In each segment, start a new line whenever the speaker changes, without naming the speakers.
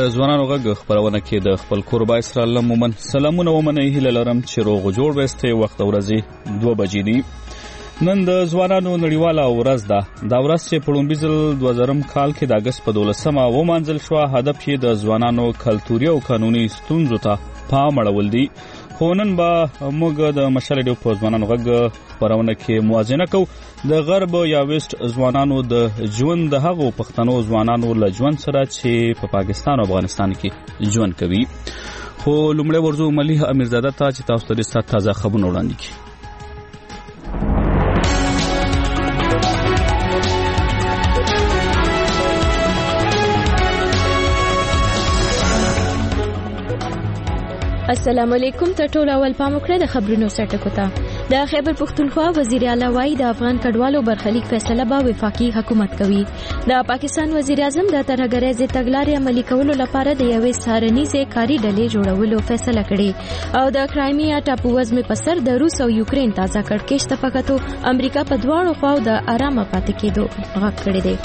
ځوانانو غږ خبرونه کې د خپل کوربای سره لمومن سلامونه ومنه هیله لرم چې روغ جوړ وسته وخت ورځي 2 بجې دي. نن د ځوانانو نړیواله ورځ ده. دا ورځ چې په لومړي ځل 2000 کال کې د اگست په 12مه ومانځل شو. هدف یې د ځوانانو کلتوري او قانوني ستونزو ته پام اړول دي. خو نن به موږ د مشال ډیو په ځوانانو غږ خبرونه کې موازنه کوو د غرب یا ویسټ ځوانانو د ژوند د هغو پښتنو ځوانانو له ژوند سره چې په پاکستان او افغانستان کې ژوند کوي. خو لومړی ورځو مليح امیرزاده ته چې تاسو ته تازه خبرونه وړاندې کړي.
السلام علیکم. ټول اول پام وکړئ د خبرونو سرټکو ته. د خیبر پختونخوا وزیر اعلی وایي د افغان کډوالو برخلیک فیصله به وفاقي حکومت کوي. د پاکستان وزیر اعظم د ترهګریزې تګلارې عملي کولو لپاره د یوې سارنیزې کاري ډلې جوړولو فیصله کړې او د کرایمیا ټاپو وزمې په سر د روس او یوکرين تازه کړکېچ ته پکاتو امریکا په دواړو خواو د آرامه پاتې کېدو غږ کړی دی.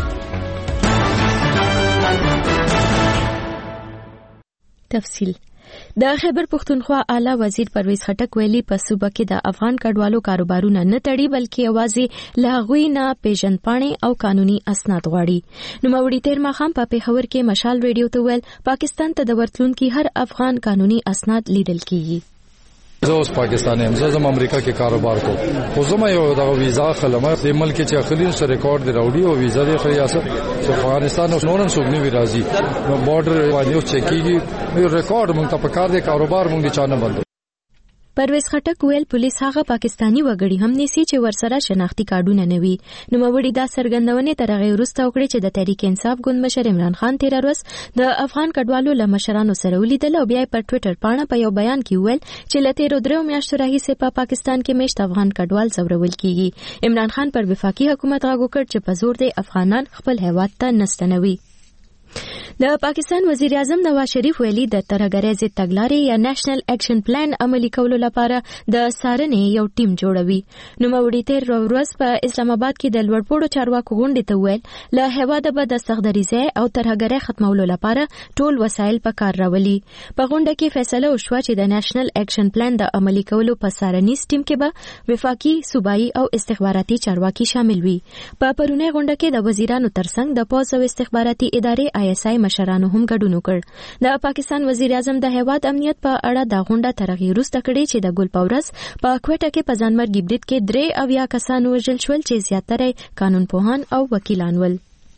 تفصیل د خیبر پختونخوا اعلی وزیر پرویز خټک ویلي په صوبه کې د افغان کډوالو کاروبارونه نه تړي بلکې یوازې له هغوی نه پیژندپاڼې او قانوني اسناد غواړي. نوموړي تیر ماښام په پیښور کې مشال ریډیو ته ویل پاکستان ته د ورتلونکي هر افغان قانوني اسناد لیدل کیږي.
زه اوس پاکستاني هم زه امریکا کې کاروبار کوم خو زما یو د ویزا خلمه د ملک چې اخلي سره ریکارډ دی راوړي او ویزا دی ریاست افغانستان او نورن سوګنی وی راځي نو بارډر باندې چکیږي یو ریکارډ مونږ ته پکار دی کاروبار مونږ دي چانه بند.
پرویز خټک ویل پولیس هغه پاکستانی وګړي هم نیسي چې ورسره شناختی کارډونه نه وي. نو موري دا سرګندونې تر هغه وروسته وکړي چې د تحریک انصاف ګوند مشر عمران خان تیر ورځ د افغان کډوالو له مشرانو سره ولیدل او بیا په ټوئیټر باندې په یو بیان کې ویل چې لته درو میاشتو راهیسې په پاکستان کې مشت افغان کډوال ځورول کیږي. عمران خان پر وفاقي حکومت غږ وکړ چې په زور د افغانان خپل هیواد ته نستنوي. د پاکستان وزیر اعظم نواز شریف ویلي د ترهګریزې تګلارې یا نېشنل اکشن پلان عملي کولو لپاره د سارنې یو ټیم جوړوي. نو موري تیر ورځ په اسلام آباد کې د لوړپوړو چارواکو غونډې ته ویل له هواده به د سختدریزه او ترهګرۍ ختمولو لپاره ټول وسایل په کار راولي. په غونډه کې فیصله وشوه چې د نېشنل اکشن پلان د عملي کولو په سارنیز ټیم کې به وفاقي صوبایي او استخباراتي چارواکي شامل وي. په پرونی غونډه کې د وزیرانو ترڅنګ د پولیس او استخباراتي ادارې ISI مشرانو هم ګډون وکړ. د پاکستان وزیر اعظم د هیواد امنیت په اړه د غونډه ترغی وروسته کړي چې د ګل پورس په کوټه کې په ځانمرګي برید کې 3 کسان وژل شول چې زیاتره قانون پوهان او وکیلان ول.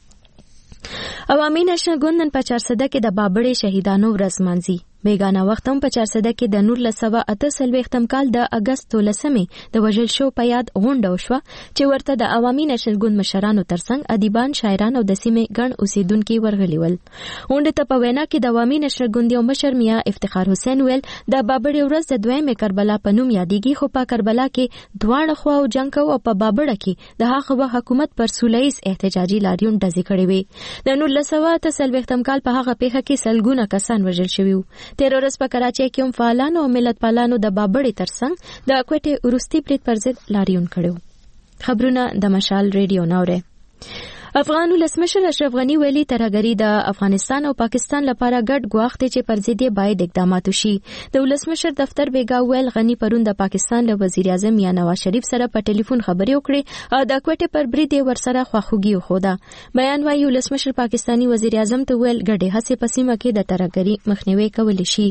عوامي نېشنل ګوند نن په 400 کې د بابړې شهیدانو ورځ مانځي. بیگانه وخت هم په 400 کې د 1948 کال د اگست 13مې د وژل شو په یاد غونډه وشوه چې ورته د عوامي نېشنل ګوند مشرانو ترڅنګ ادیبان، شاعران او د سیمې ګڼ اوسیدونکو ورغلي ول. غونډه ته په وینا کې د عوامي نېشنل ګوند یو مشر میا افتخار حسین ویل د بابړې ورځ د 2مې کربلا په نوم یادېږي خو په کربلا کې دواړه خواو جنگ او په بابړه کې د هغه حکومت پر سولهییز احتجاجي لاریون ډزې کړې وې. د 1948 کال په هغه پیښه کې سلګونه کسان وژل شوي وو. تیر ورځ په کراچۍ کې هم فعالانو او ملت پالانو د بابړې ترڅنګ د کوټې وروستي برید پر ضد لاریون کړو. خبرونه د مشال ریډیو ناوره. افغان ولسمشر اشرف غنی ویلي ترهګری د افغانستان او پاکستان لپاره ګډ ګواښ دی چې پر ضد یې باید اقدامات وشي. د ولسمشر دفتر بیګا ویل غنی پرون د پاکستان له وزیر اعظم یا نواز شریف سره په ټلیفون خبرې وکړې او د کوټې پر برید یې ورسره خواخوږي وښوده. بیان وايي ولسمشر پاکستانی وزیر اعظم ته ویل ګډې هڅې په سیمه کې د ترهګری مخنیوي کولی شي.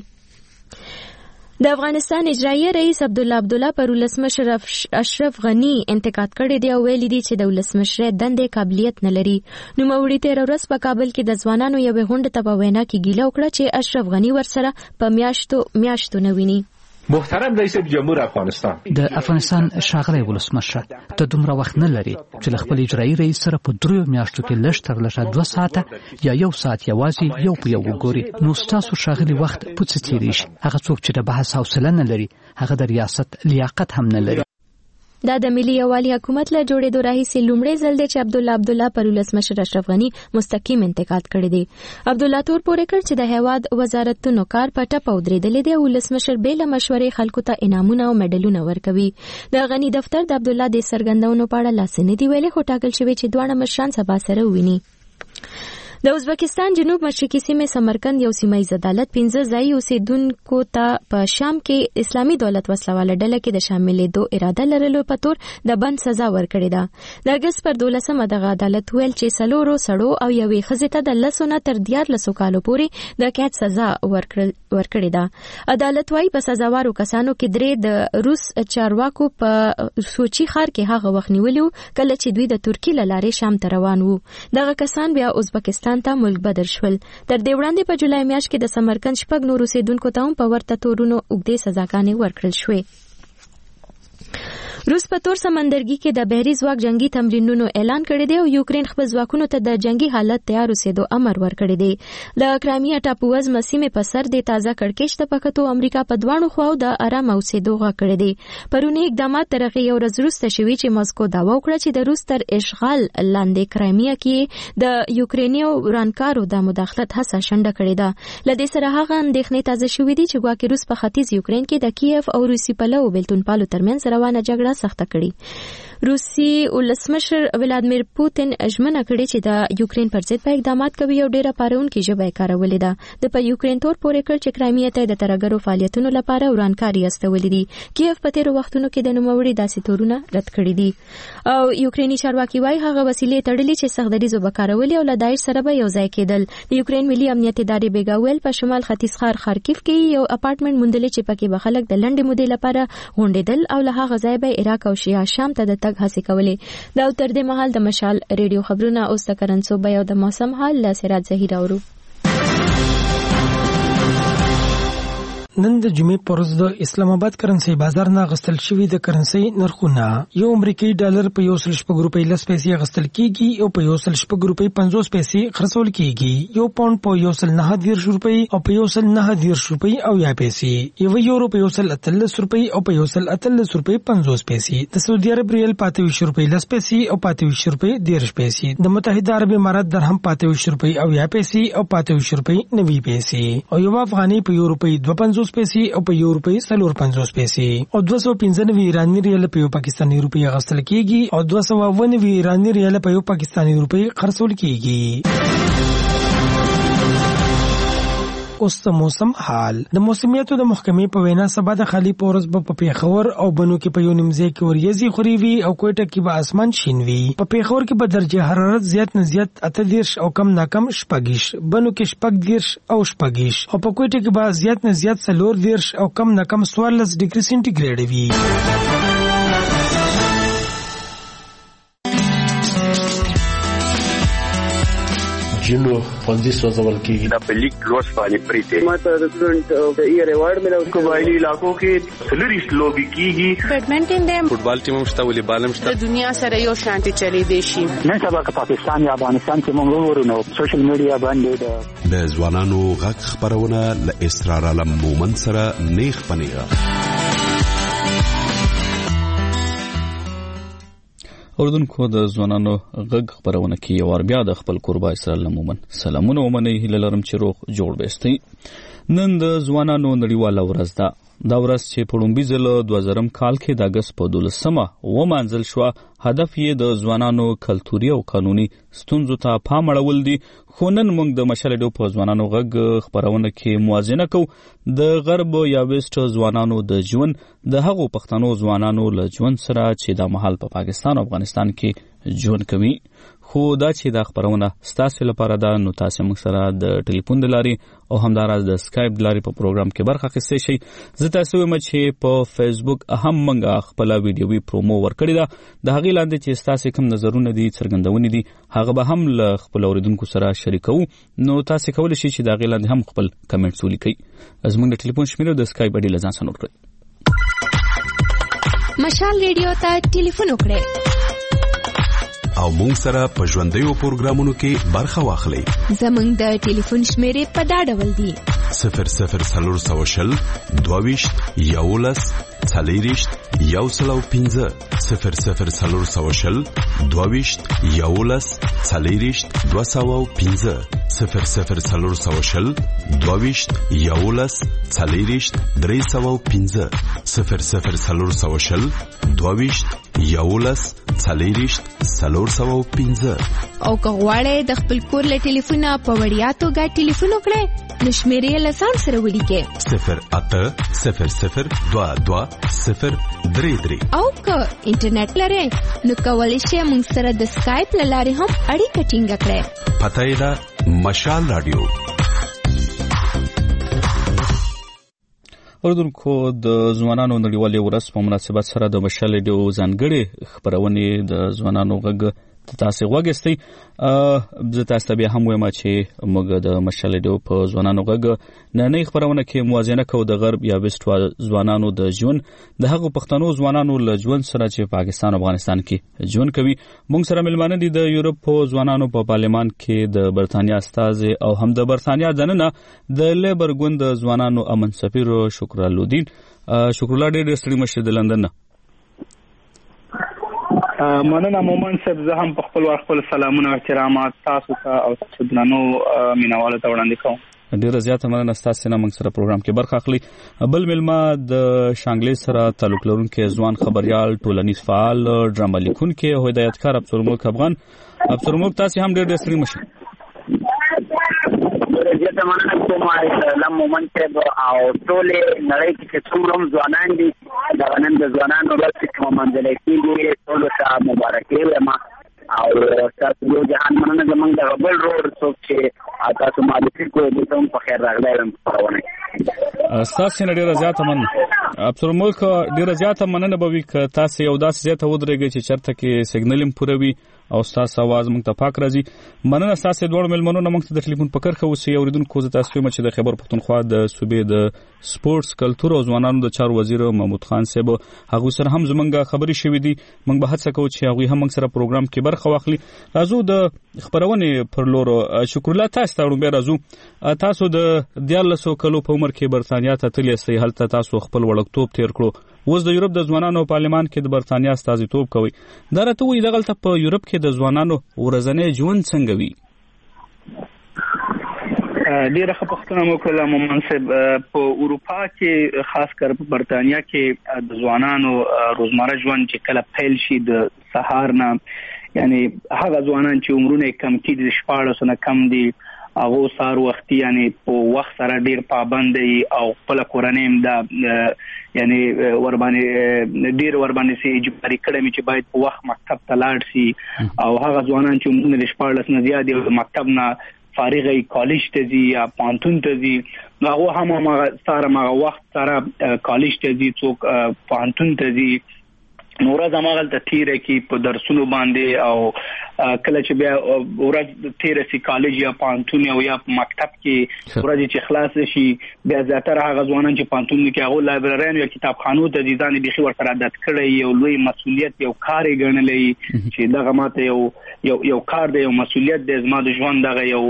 د افغانستان اجرایي رئیس عبدالله پر ولسمشر اشرف غنی انتقاد کړی دی او ویلي دی چې د ولسمشر دندې قابلیت نه لري. نو موري تیر ورځ په کابل کې د ځوانانو یو غونډه ته په وینا کې ګیله وکړه چې اشرف غنی ورسره په میاشتو نه ویني.
محترم رئیس جمهور افغانستان
د افغانستان ښاغلی ولسمشر ته دومره وخت نه لري چې له خپل اجرایي رئیس سره په 3 میاشتو کې لږ تر لږه 2 ساعته یا 1 ساعت یوازې یو په یو وګوري. نو ستاسو ښاغلی وخت پوڅ تیریږي. هغه څوک چې د بحث حوصله نه لري هغه د ریاست لیاقت هم نه لري.
دا د ملي یووالي حکومت له جوړېدو راهیسې لومړی ځل دی چې عبدالله پر ولسمشر اشرف غنی مستقیم انتقاد کړی دی. عبدالله تور پورې کړ چې د هیواد وزارتونو کار په ټپه ودرېدلی دی او ولسمشر بې له مشورې خلکو ته انعامونه او میډلونه ورکوي. د غنی دفتر د عبدالله د څرګندونو په اړه لاس نه دی ویلي خو ټاکل شوی چې دواړه مشران سبا سره وویني. د ازبکستان جنوب مشرقي سیمه سمرقند یو سیمایي عدالت 15 ځایي اوسیدونکو ته په شام کې اسلامي دولت وسلواله ډله کې د شاملېدو اراده لرلو په تور د بند سزا ورکړې ده. د اگست پر 12 دغه عدالت ویل چې څلورو سړو او یوې ښځې ته د 10 نه تر 14 کالو پورې د قید سزا ورکړې ده. عدالت وايي په سزاوارو کسانو کې 3 د روس چارواکو په سوچي ښار کې هغه وخت نیولي کله چې دوی د ترکیې له لارې شام ته روان وو. دغه کسان بیا ازبکستان ته ملک بدر شول. تر دې وړاندې په جولای میاشت کې د سمرقند 6 نور اوسیدونکو ته هم په ورته تورونو اوږدې سزاګانې ورکړل شوې. روس په تور سمندرګي کې د بحري ځواک جنگي تمرینونو اعلان کړی دی او یوکرين خپل ځواکونو ته د جنگي حالت تیار اوسېدو امر ورکړی دی. د کرایمیا ټاپووز مسیمې په سر د تازه کړکېچ ته پکتو امریکا په دوانو خواو د آرام اوسېدو غوښتنه کړې دي. پرونی اقدامات تر هغې یو ورځ وروسته شوي چې ماسکو دعوا وکړه چې د روس تر اشغال لاندې کرایمیا کې د یوکرینیو ورانکارو د مداخلت هڅه شنډه کړې ده. له دې سره هغه اندېښنې تازه شوې دي چې ګواکې روس په ختیځ یوکرین کې د کیف او روسي پلوو بېلتونپالو ترمنځ روانه جګړه سخته کړي. روسي ولسمشر ولادیمیر پوتین ژمنه کړې چې د یوکرین پر ضد به اقدامات کوي او ډېره پارونکې ژبه یې کارولې ده. د په یوکرین تور پورې کړ چې کرایمیا ته د ترهګرو فعالیتونو لپاره ورانکاري استولې دي. کیف په تیرو وختونو کې د نوموړي داسې تورونه رد کړي دي او یوکریني چارواکي وايي هغه وسیلې تړلې چې سخت دریځو به کارولې او له داعش سره به یو ځای کېدل. د یوکرین ملي امنیت ادارې بیګاویل په شمال ختیځ ښار خارکیف کې یو اپارټمنټ موندلې چې پکې به خلک د لنډې مودې لپاره غونډېدل او له هغه ځای به عراق او شیا شام ته د تګ هڅې کولې. دا تر دې مهال د مشال ریډیو خبرونه اوس د کرنسوبه او د موسم حال له سراج زهیر اورو.
نن د جمعې پر ورځ د اسلام آباد کرنسي بازار نه غستل شوی د کرنسي نرخونه یو امریکایي ډالر په 1.6 روپۍ 10 پیسې غستل کیږي او په 1.6 روپۍ 50 پیسې خرڅول کیږي. یو پاوند په 1.9 روپۍ او په 1.9 روپۍ او یا پیسې یو یورو په 1.13 روپۍ او په 1.13 روپۍ 50 پیسې. د سعودي عرب ریال په 28 روپۍ 10 پیسې او په 28 روپۍ 10 پیسې. د متحده عرب امارات درهم په 28 روپۍ او یا پیسې او په 28 روپۍ 90 پیسې او یو افغاني په یو روپۍ 2.50 پیسې او په یو روپۍ 4.50 پیسې او 295 ایرانی ریال په یو پاکستاني روپۍ غستل کیږي او 290 ایرانی ریال په یو پاکستاني روپۍ خرڅول کیږي. اوس د موسم حال. د موسمیاتو د محکمې په وینا سبا د خالی پورس په پیښور او بنو کې په یو نیمځای کې وریځي خوري وي او کوټه کې به اسمان شین وي. په پیښور کې به درجه حرارت زیات نه زیات 38 او کم نه کم 40، بنو کې 40 او 40 او په کوټه کې به زیات نه زیات 40 او کم نه کم 14 ډیګري سنټیګریډ وي.
جنو خوندي سوزول کېږي.
د پلیک روز باندې پریته
ماته د سټوډنټ ایئر ایوارډ ملو.
قبایلی علاقو کې سلریست لوبي کیږي.
بیډمنټن دی،
فوټبال ټیم مشته، والیبال مشته.
د دنیا سره یو شانتي چلی دی شي.
نن سبا که پاکستان یا افغانستان کې موږ ورونو سوشل میډیا باندې
د ځوانانو غږ خبرونه ل اسرار علم مومن سره نیخ پنیغه.
اوردونکو د ځوانانو غږ خبرونه کې یو بیا د خپل قربا اسرائیل مومن سلامونه ومنه هله لرم چې روغ جوړ بهستي. نن د ځوانانو نړیواله ورځ ده. دا ورځ چې په لومړي ځل 2000 کال کې د اگست په 12مه ومانځل شو. هدف یې د ځوانانو کلتوري او قانوني ستونزو ته پام اړول دي. خو نن موږ د مشالډو په ځوانانو غږ خبرونه کې موازنه کوو د غرب یا ویسټ ځوانانو د ژوند د هغو پښتنو ځوانانو له ژوند سره چې د محل په پاکستان او افغانستان کې ژوند کوي. خو دا چې دا خبرونه ستاسو لپاره ده نو تاسو موږ سره د ټلیفون د لارې او همداراز د سکایپ د لارې په پروګرام کې برخه اخیستی شئ. زه تاسو وایم چې په فیسبوک هم موږ خپل ویډیوي پرومو ورکړې ده. د هغې لاندې چې ستاسو کوم نظرونه دي څرګندونې دي هغه به هم له خپل اوریدونکو سره شریکو. نو تاسو کولی شئ چې د هغې لاندې هم خپل کمنټس ولیکئ. زموږ د ټلیفون شمیره د سکایپ اډي له ځان سره نوټ کړئ.
مشال ریډیو ته ټلیفون وکړئ
او مونږ سره په ژوندیو پروګرامونو کې برخه واخلئ.
زموږ د ټلیفون شمیرې په دا ډول دي:
00 22 11 40 105 00 22 11 40 205 00 22 11 40 305 00 22 11
او که غواړئ د خپل کور له ټلیفونه په وړیا توګه ټلیفون وکړئ نو شمیرې له ځان سره ولیکئ 0800220333 او که انټرنیټ لرئ نو کولی شئ موږ سره د سکایپ له لارې هم اړیکه ټینګه کړئ.
پته یې ده مشال رادیو.
اوریدونکو د ځوانانو نړیوالې ورځ په مناسبت سره د مشال رادیو ځانګړې خپرونې د ځوانانو غږ تاسو غوږستئ. زه تاسو ته بیا هم وایم چې موږ د مشال رادیو په ځوانانو غږ نننۍ خپرونه کې موازنه کوو د غرب یا ویسټ ځوانانو د ژوند د هغو پښتنو ځوانانو له ژوند سره چې پاکستان او افغانستان کې ژوند کوي. موږ سره ملمانه دي د یورپ ځوانانو په پارلمان کې د برتانیا استازي او هم د برتانیا دننه د لیبر ګوند ځوانانو امن سفیر شکر الدین. شکر الله ډېر ستړي مشه د لندن نه.
مننه مومن صاحب. زه هم په خپل سلامونه او احترامات تاسو ته او تاسو درنو مینوالو ته وړاندې کوم.
ډیره زیاته مننه تاسو نه موږ سره پروګرام کې برخه اخلي. بل ملما د شانګلې سره تعلق لرونکي ځوان خبريال ټولنیز فعال ډرامه لیکونکي او هدایتکار ابصرملک افغان. ابصرملک تاسو هم ډېر ستړي مشه.
زه مننه کوم لم مومن صاحب او ټول نړۍ کې څومره ځوانان دي دا نن د ځوانانو ورځ کوم منځلې کېږي ټول ته مبارکي وایم او تاسو یو جهان مننه زمونږ د بل روډ څوک چې تاسو مالک کوی د کوم په خیر راغلی یم پرونه
تاسو نه ډیره زیاته مننه. ابصرملک ډیره زیاته مننه به وي ک تاسو یو داسې زیاته ودرېږئ چې چرته کې سیګنل پوروي او تاسو आवाज موږ ته پاک راځي. مننه تاسو دوړ ملمنو نه موږ ته د ټلیفون په کرخه وسی اوریدونکو زه تاسو یم چې د خبر پښتونخوا د صوبې د سپورتس کلچر او ځوانانو د چارو وزیر محمود خان صاحب هغه سره هم زمونږ خبري شوې دي. موږ به هڅه کوو چې هغه هم موږ سره پروګرام کې برخه واخلي. راځو د خبرونه پر لور. شکر الله تاسو ته وړاندې راځو. تاسو د 14 کلو په عمر کې برتانیا ته تللی سئ. هلته تاسو خپل وړکتوب تیر کړو. اوس د یورپ د ځوانانو پارلمان کې د برتانیا استازیتوب کوي. دا راته وایي دغلته په یورپ کې د ځوانانو ورځنی ژوند څنګه وي؟
ډیره ښه پوښتنه مو کړله مومن صاحب. په اروپا کې خاص کر په برتانیا کې د ځوانانو روزمره ژوند چې کله پیل شي د سهار نه یعنی هغه ځوانان چې عمرونه کم کې دي 14 نه کم دي هغه سار وختي یعنی په وخت سره ډیر پابند دي او خپل کورنۍ دا یعنی ور باندې سي اجباري کړم چې باید په وخت مکتب ته لاړ شي او هغه ځوانان چې عمرونه 14 نه زیات دي مکتب نه فارغي کالج ته ځي یا پانتون ته ځي هغه هم هغه وخت سره کالج ته ځي څوک پانتون ته ځي نور زماغل ته تیره کې په درسونو باندې او کله چې بیا ورځ تیره سي کالج یا پانتون او یا مکتب کې ورځ چې خلاص شي بیا زیاتره هغه ځوانان چې پانتون کې هغه لایبرریان یا کتابخانو ته ځي ځان بيخي ورته عادت کړي یو لوی مسؤلیت یو کار ګڼلې چې دغه ماته یو کار دی یو مسؤلیت دی زما د ژوند دغه یو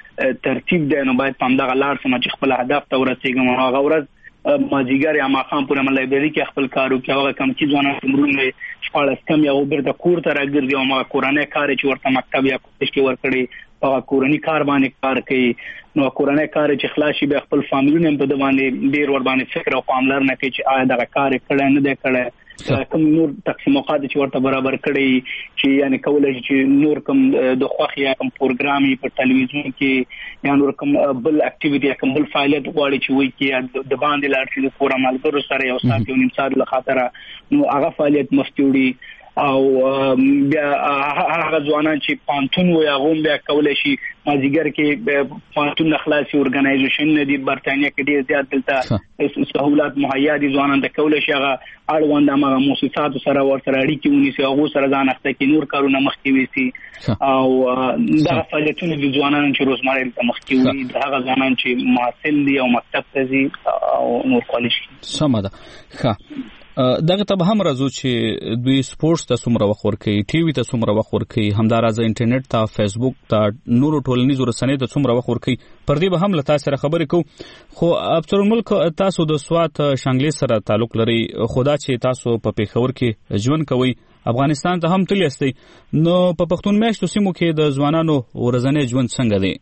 ترتیب دی نو باید پام دغه لار سم چې خپل هدف ته ورسېږم هغه ورځ ماجیګر یا ماقام پورې لایبرری کې خپل کارو کې هغه کم چې ځوانان عمرونه 14 کم یا وبرته کور ته راګرځي او ما کورانه کار چې ورته مکتب یا کورس کې ورکړي هغه کورنی کار باندې کار کوي نو کورنی کار چې خلاصي به خپل فامیلونه په د باندې ډیر ور باندې فکر او پاملر نه کوي چې آیا دغه کار کړه نه دی کړه کوم نور تقسیمات چې ورته برابر کړي چې یعنی کولای چې نور کوم د خوخي یا کوم پروګرامي په ټلویزیون کې یا نور کوم بل اکټیویټي کوم بل فعالیت غواړي چې وایي کې د باندې لاړ شي د پورا مالګرو سره یو ساتي او نیم سات له خاطر نو هغه فعالیت مفتوړي او بیا هغه ځوانان چې پانتون وي هغه بیا کولای شي مازیګر کې پانتون خلاصي اورګنایزیشن دی برتانیا کې ډیر زیات دلته سہولات مهیا دي ځوانان د کولای شي هغه اړوند هغه موسسات سره ورسره اړیکې ونیسي هغه سره ځان اخته کې نور کارونه مخکې ويسي او دا فعالیتونه د ځوانانو چې روزمره مخکې وي هغه ځوانان چې محصل دي او مکتب ته ځي او نور کالج
سمه ده. ښه دغه ته هم راځو چې دوی سپورتس ته څومره وخت ورکوي ټي وي ته څومره وخت ورکوي همدارازه انټرنیټ ته فیسبوک ته نور ټولنیزو رسنیو ته څومره وخت ورکوي پر دې به هم له تاسو سره خبرې کوو. خو ابصرملک تاسو د سوات شانګلې سره تعلق لري خدا چې تاسو په پیښور کې ژوند کوي افغانستان ته هم تللی استئ نو په پښتون میاشتو سیمو کې د ځوانانو ورځنی ژوند څنګه دی؟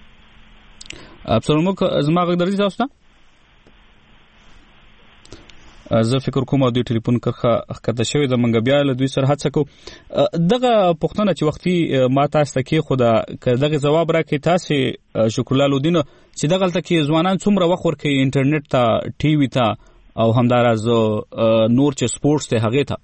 ابصرملک زما غږ درځي تاسو ته؟ زه فکر کوم د ټلیفون کرخه کته شوی د منګ بیا له دوی سره هڅه کو دغه پښتنه چې وختي ما تاسو ته کې خدا دغه جواب راکې تاسو شکرلال الدین چې دغه تل کې ځوانان څومره وخت ورکې انټرنیټ ته ټي وي ته او همدارز نور چې سپورتس ته هغه ته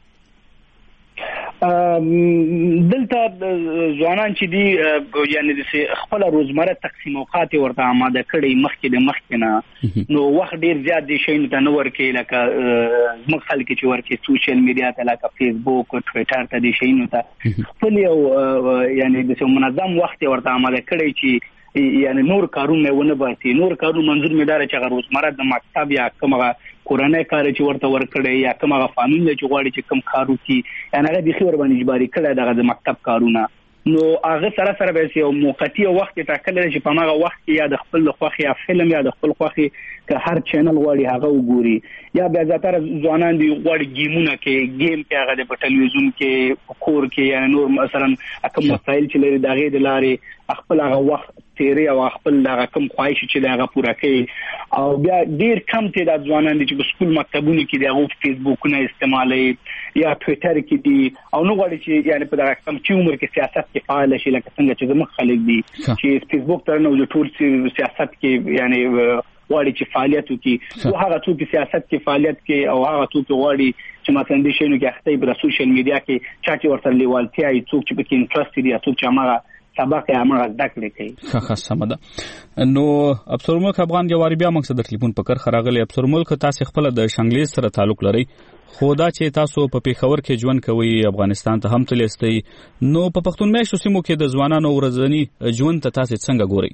دلته ځوانان چې دي یعنی د خپل روزمره تقسیم اوقات ورته آماده کړي مخکې نه نو وخت ډیر زیات دي شي نه ورکې لکه زموږ خلک چې ورکې سوشل میډیا ته لکه فیسبوک او ټوئیټر ته دي شي نو ته خپل یعنی د منظم وخت ورته آماده کړي چې یعنی نور کارونه ونه باسي نور کارونه منظور مدار چې روزمره د مکتب یا کومه کورنۍ کار چې ورته ورکړي یا کومه قانون چې غواړي چې کوم کارو کی یعنی هغه د خبر باندې اجباري کړي دغه د مکتب کارونه نو هغه سره به یو موقتی وخت ټاکل چې په هغه وخت یا د خپل خوخي یا فلم یا د خپل خوخي که هر چینل غواړي هغه وګوري یا بیا زیاتره ځوانان دی غواړي گیمونه کې گیم کې هغه د ټلویزیون کې کور کې یا نور مثلا کوم مسایل چې لري دغه د لارې خپل هغه وخت تیری او خپل دغه کوم خواهش چې دغه پوره کوي او بیا ډیر کم تعداد ځوانان دي چې په سکول مکتبونو کې دغه فیسبوک نه استعمالي یا ټوئیټر کې دي او نو غواړي چې یعنی په دغه کم چې عمر کې سیاست کې فعال شي لکه څنګه چې زموږ خلک دي چې فیسبوک تر نو د ټول سیاست کې یعنی غواړي چې فعالیت وکړي او هغه څوک چې سیاست کې فعالیت کوي او هغه څوک غواړي چې مثلا د شینو کې اخته په سوشل میډیا کې چې ورته لیوالتیا ای څوک چې په کې انټرست دي څوک چې هغه سبق یې هغه ذکر کوي
ښه سمده نو ابصر ملک افغان جواری بیا مقصد ټلیفون پکر خراغلی ابصر ملک تاسو خپل د شنګلیز سره تعلق لري خدا چې تاسو په پیښور کې ژوند کوي افغانستان ته هم تلستی نو په پښتون میشتو سیمو کې د ځوانانو ورځنی ژوند ته تاسو څنګه ګورئ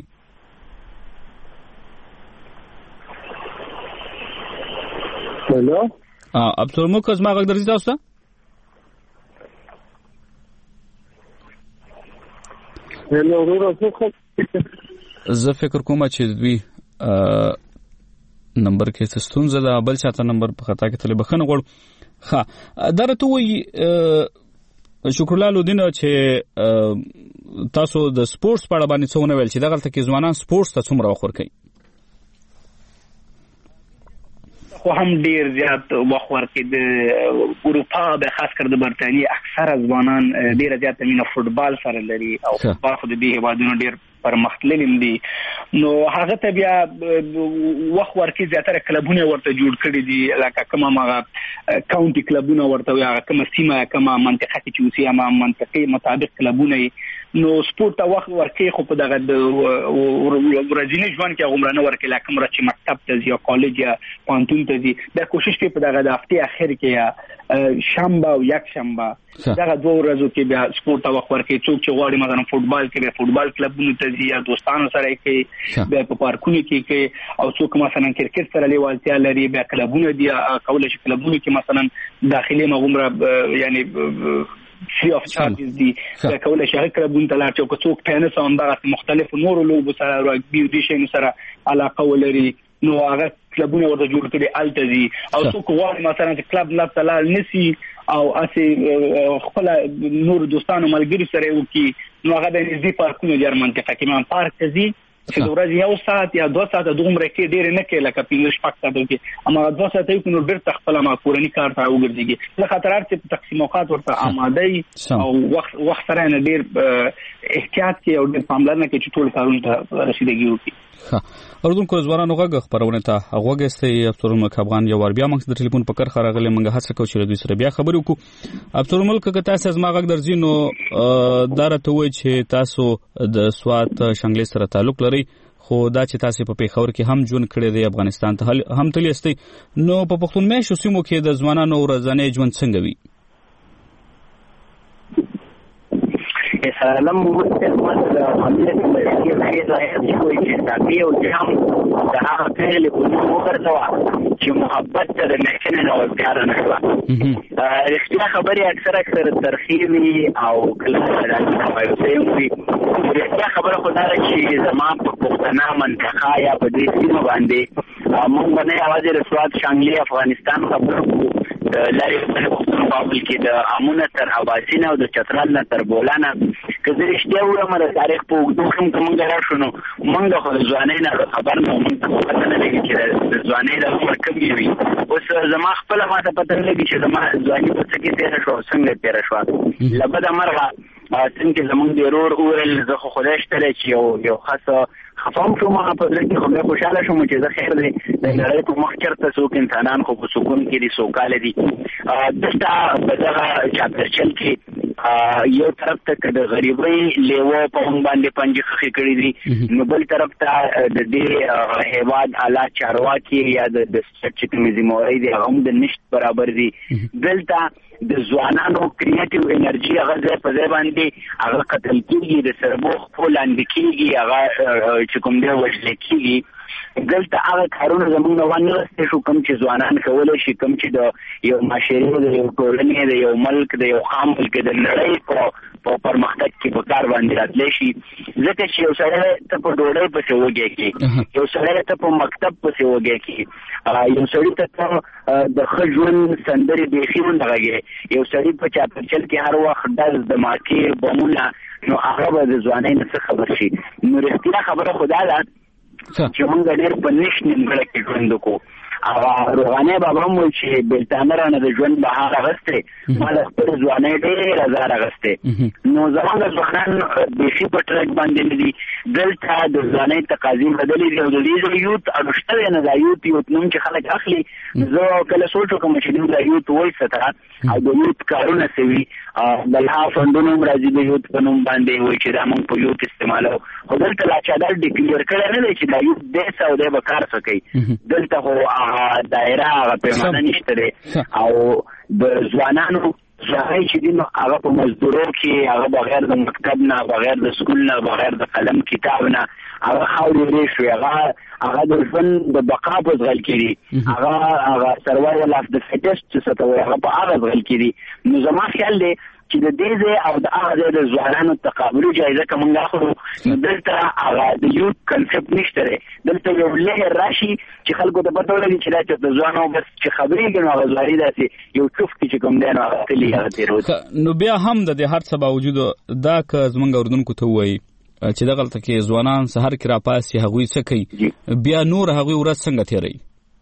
هلو
ابصر ملک زما غږ درځي تاسو ته زه فکر کوم چې دوی نمبر کې ستونزه ده بل چاته نمبر په خطا کې تل بخنه غوړ ها درته وي شکرلال الدین چې تاسو د سپورتس په اړه باندې څه ونه ویل چې دغه تل کې ځوانان سپورتس ته څومره وخت ورکوي
خو هم ډیر زیات وخت ورکړي د اروپا به خاص کر د برتانیې اکثره ځوانان ډیر زیات مینه فوتبال سره لري او فوتبال خو د دې هیوادونو ډیر پرمختللي دي نو هغه ته بیا وخت ورکړي زیاتره کلبونه ورته جوړ کړي دي لکه کومه ما کاونټي کلبونه ورته یا کومه سیمه کومه منطقه کې چې اوسي ما منطقي مطابق کلبونه نو سپورت ته وخت ورکړي خو په دغه ورځنی ژوند کې عمر نه ورکړي لکه مر چې مکتب ته یا کالج یا پانتون ته دي دا کوشش کوي په دغه د هفته اخر کې یا شنبه او یک شنبه دغه دوه ورځو کې بیا سپورت ته وخت ورکړي څوک چې غواړي مثلا فوتبال کې به فوتبال کلبونه ته یا دوستانو سره کې به په پارکونو کې او څوک مثلا کرکټ سره لیوالتیا لري به کلبونه دي کولای شي کلبونه کې مثلا داخلي مغمره یعنی free of charges دي دا کولای شي کلبونه ته لاړ چې څوک ټینس او دغه مختلف نور لوبو سره راګبي دي شي سره علاقه ولري نو هغه کلبونه ورته جوړ کړي التزي او څوک غواړي مثلا چې کلب نه تلل نسی او اسی خپل نور دوستانو ملګری سره وکي نو هغه د نږدې پارکونو جر منطقه کې مان پارک تزي چې د ورځې یو ساعت یا 2 ساعته دومره کې ډیر نه کې لکه پینګش پکته دغه اما 2 ساعته یو نور ډیر تخپل ما کورنی کار ته وګرځي له خطر چې تقسیم اوقات ورته آماده او وخت سره نه ډیر احتیاط کې او ډیر پاملرنه کې چې ټول کارونه ته رسیدګي وکړي
اردن کو زوارانو غږ خبرونه ته هغه افسر ملک افغان یو ور بیا موږ د ټلیفون په کار خراغله موږ هڅه کوو چې دوی سره بیا خبرو کو افسر ملک که تاسو زما غږ درځي نو دارته وای چې تاسو د سوات شنګلې سره تعلق لري خو دا چې تاسو په پیښور کې هم ژوند کړی دی افغانستان ته هم تللی استئ نو په پښتون میشتو سیمو کې د ځوانانو ورځنی ژوند څنګه وي
سلام چې محبت ته د مکنه نو پیار نه کړه رښتیا خبرې اکثر ترخیمي او کله راځي رښتیا خبره خو دا چې زما په پښتنه منطقه یا په دې سیمه باندې موږ باندې اواز رسوات شانګلي افغانستان خبره لاري په پښتون بابل کې د امونه تر اواسینه او د چترال نه تر بولانه که زه رښتیا ووایم د تاریخ په اوږدو کې که موږ راشو نو موږ خو د ځوانۍ نه خبر نه وو، موږ ته خو پته نه لګي چې د ځوانۍ د عمر کم وي. اوس زما خپله ما ته پته نه لګي چې زما ځواني په څه کې تېره شوه او څنګه تېره شوه. له بده مرغه څنګه زمونږ د ورور وویل زه خو خدای شته چې یو خاصه خفام شوم په زړه کې، خو بیا خوشحاله شوم چې زه خیر دی د نړۍ په مخ چېرته څوک انسانان خو په سکون کې دي، سوکاله دي. دلته په دغه چاپېرچل کې یو طرف ته که د غریبۍ لیوه په هم باندې پنجې خښې کړي دي، نو بل طرف ته د دې هیواد اعلی چارواکي یا د چې کومې ذمهوارۍ دي هغه هم د نشت برابر دي. دلته د ځوانانو کریټیو انرژي هغه ځای په ځای باندې هغه قتل کېږي، د سربو خپو لاندې کېږي، هغه چې کوم دی وژل کېږي. دلته هغه کارونه زموږ نه وانغوستی شو کوم چې ځوانان کولی شي، کوم چې د یو معاشرې د یو ټولنې د یو ملک د یو خام ملک د نړۍ په پرمختګ کې په کار باندې راتلی شي. ځکه چې یو سړی ته په ډوډۍ پسې وږی کړي، یو سړی ته په مکتب پسې وږی کړي، یو سړي ته د ښه ژوند سندرې بیخي ونغږي، یو سړي په چاپېرچل کې هر وخت ډز دماکې بمونه، نو هغه به د ځوانۍ نه څه خبر شي. نو رښتیا خبره خو دا ده چې موږ ډېر په نش نیمګړه کې ژوند وکړو. روغاني بابا هم وایي چې بېلتانه رانه د ژوند بهار اخیستی، ما د خپلې ځوانۍ ډېر ازار اخیستی. نو زموږ ځوانان بیخي په ټرک باندې نه دي. دلته د ځوانۍ تقاضې بدلې دي او د دې یوت اړوشته دی نه، دا یوت نوم چې خلک اخلي. زه کله سوچ وکړم چې دوی دا یوت وایي څه ته او د یوت کارونه څه وي، بلها فنډونه هم راځي د یوت په نوم باندې وایي چې دا موږ په یوت استعمالوو. خو دلته لا چا دا ډیکلیئر کړی نه دی چې دا یوت دی څه او دی به کار څه کوي. دلته خو دایره هغه پیمانه نشته دی او د ځوانانو ځای چې دي نو هغه په مزدورو کې، هغه بغیر د مکتب نه، بغیر د سکول نه، بغیر د قلم کتاب نه، هغه خاورې ورې شوې، هغه د ژوند د بقا په ځغل کې دي، هغه سروایول اف د فټیسټ چې څه ته وایي هغه په هغه ځغل کې دي. نو زما خیال دی چې د دې ځای او د هغه ځای د ځوانانو تقابلي جایزه که موږ اخلو نو دلته هغه د یوت کنسپټ نشته دی. دلته یو لهر راشي چې خلکو ته پته ولګي چې دا چې د ځوانو بس چې خبرېږي نو هغه ځواني داسې یو چفت چې کوم دی نو هغه تلي هغه تېروځي.
نو بیا هم د دې هر څه باوجود دا که زموږ اردوونکو ته ووایي چې دغلته کې ځوانان سهار کې راپاسي هغوی څه کوي، بیا نور هغوی ورځ څنګه تېروي؟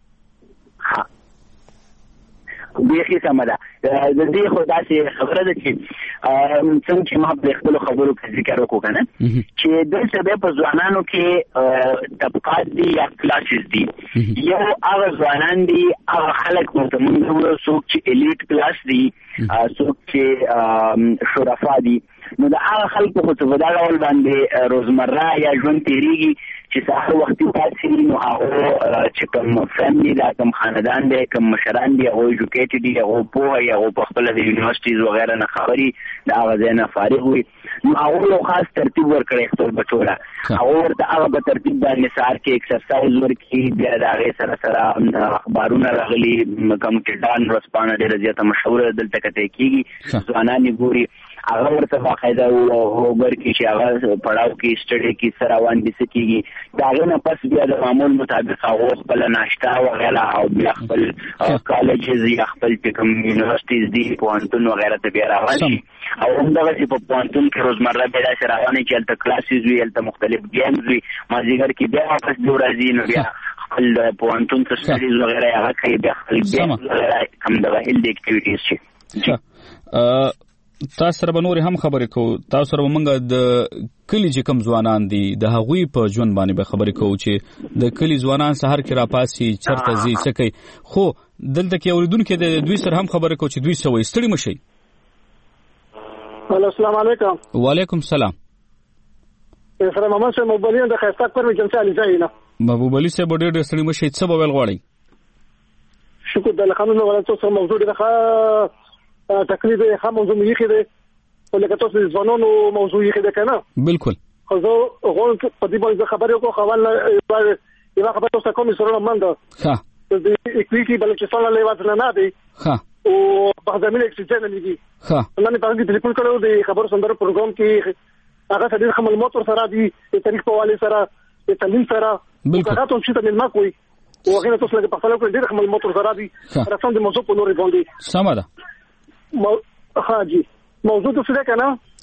بیخي سمه ده. د دې خو داسې خبره ده چې څنګه چې ما په خپلو خبرو کې ذکر وکړو که نه چې دلته بیا په ځوانانو کې طبقات دي یا کلاسز دي. یو هغه ځوانان دي، هغه خلک ورته موږ وایو څوک چې الیټ کلاس دي، څوک چې شرفا دي. نو د هغه خلکو خو څه په دا ډول باندې روزمره یا ژوند تېرېږي چې سهار وختي پاڅي، نو هغه چې کوم فیملي دا کوم خاندان دی، کوم مشران دي، هغوی ایجوکیټډ دي، هغوی پوهه یې، هغوی په خپله د یونیورسټیز وغیره نه خبري د هغه ځای نه فارغ وي. نو هغوی یو خاص ترتیب ورکړی خپل بچو له، هغوی ورته هغه په ترتیب باندې سهار کې ایکسرسایز ورکړي، بیا د هغې سره سره اخبارونه راغلي، کوم چې ډان ورځپاڼه ډېره زیاته مشهوره دلته کتی کېږي، ځوانان یې ګوري، هغه ورته باقاعده هوبر کې چې هغه پړاو کې سټډي کې سره روان دي څه کېږي. د هغې نه پس بیا د معمول مطابق هغه خپله ناشته وغیره او بیا خپل کالجز یا خپل چې کوم یونیورسټیز دي، پوهنتون وغیره ته بیا روان شي. او همدغسې په پوهنتون کې روزمره بیا داسې روان وي چې هلته کلاسز وي، هلته مختلف ګیمز وي، مازدیګر کې بیا واپس دې راځي، نو بیا خپل پوهنتون څه سټډیز وغیره هغه کوي، بیا خپل ګیمز وغیره همدغه هیلډ اکټیویټیز شي.
تاسو سره به نورې هم خبرې کوو، تاسو سره به موږ د کلي چې کوم ځوانان دي د هغوی په ژوند باندې به خبرې کوو چې د کلي ځوانان سهار کې راپاسي چېرته ځي څه کوي. خو دلته کې اورېدونکي د دوی سره هم خبرې کوو چې دوی څه وایي. ستړي مه شئ.
السلام علیکم.
وعلیکم السلام.
سره محمد صاحب موبایل د خیرستاک پر جمع علي ځای نه
محبوب علي صاحب ډېر ډېر ستړي مه شئ. څه به ویل غواړئ؟
شکر د قانون ولا څه موضوع ده تقریبا هم موضوع یې ده ولکه تاسو ځوانانو موضوع یې ده کنه.
بالکل.
خو زه غواړم په دې باندې خبرې وکړم. خبر یو خبر تاسو کوم سره منده
ها
د اکویټي بلوچستان له لوازم نه دی
ها
او په ځمینه کې څه نه دي
ها
نن په دې ټلیفون کړو د خبرو سندره پروګرام کې هغه څه د معلومات سره دي د تاریخ په حواله سره د تعلیم سره هغه ته چې تاسو ما کوي او هغه تاسو لکه په خپل کې ډېر معلومات سره دي راځم د موضوع په نورې باندې
سم ده.
ها جی موضوع څه ده کنه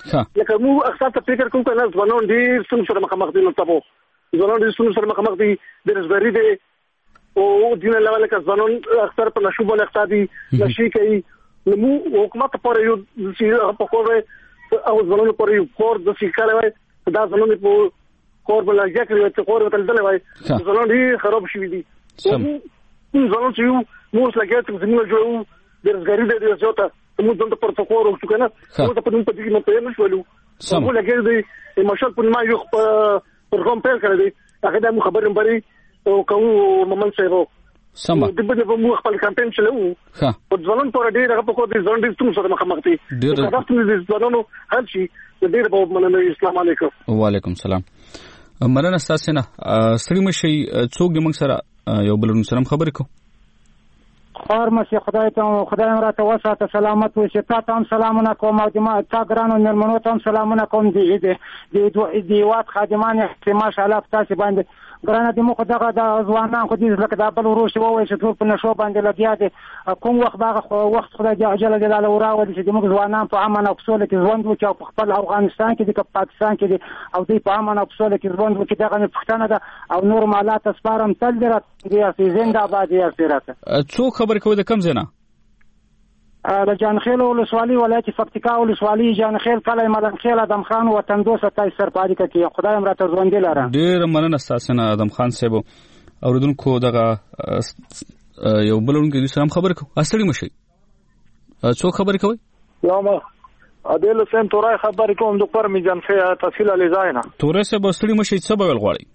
لکه مو اکثر ته فکر کوم کنه ځوانان ډیر څنګه سره مخامخ دي نو تاسو ځوانان ډیر څنګه سره مخامخ دي د رزبری دي او دینه لول کې ځوانان اکثر په نشوب له اقتصادي نشي کوي نو مو حکومت پر یو چې په کوره او ځوانان پر یو کور د سیکاله وای دا ځوانان په کور بل ځکه چې کور وتل دل وای ځوانان ډیر خراب شي دي ځوانان چې مو څنګه چې زموږ جوړو د رزګری د زیاته موږ دلته پروتوکول وکړو کنه نو ته په دې په دې نه پېښ شولو موږ لګې دې مشال په ما یو پروګرام پیل کړی دی هغه د خبرې بری او کوم ممن سره
سم
د بده په مو خپل کمپاین چلو په ځوانان پر ډېر هغه په کوم دي ځوان دې څومره سره مخامخ دي دا د ځوانانو هل شي ډېر په مننه اسلام علیکم
وعلیکم السلام مننه تاسو نه سړی مشي څوک موږ سره یو بل سره خبرې کوو
خار مشه خدای راته وساته سلامت وشه تا هم سلامونه کوم او ما تا ګرانو نرمنو ته هم سلامونه کوم دی وات خادمان چې ماشاءالله تاسو باندې ګرانه دې مخ دغه د ځوانان خو دې لکه د بل وروش وای چې ټول په نشو باندې لګیا دي کوم وخت هغه وخت خدای جل جلاله وراول چې موږ ځوانان په امن او اصول کې ژوند وکړو په خپل افغانستان کې د پاکستان کې دي او دې په امن او اصول کې ژوند وکړي دغه پښتنه ده او نور مالات سپارم تل درته زنده باد یا سیرته
څو خبر کوي د کم زنه
د جانخیل ولسوالي ولایت پکتیکا ولسوالي جانخیل کله مدن خیل ادم خان وطن 227 سرپادي کې خدای امرته ژوند لاره
ډیر مننه تاسو نه ادم خان صاحب اوردونکو دغه یو بلونکو د سلام خبر کو اصلي مشي څو خبر کوي
یوم عادل حسین تورای خبر کوم دکتور میجان خیا تحصیل علی زاینه
تورای صاحب اصلي مشي څه بغل غواړي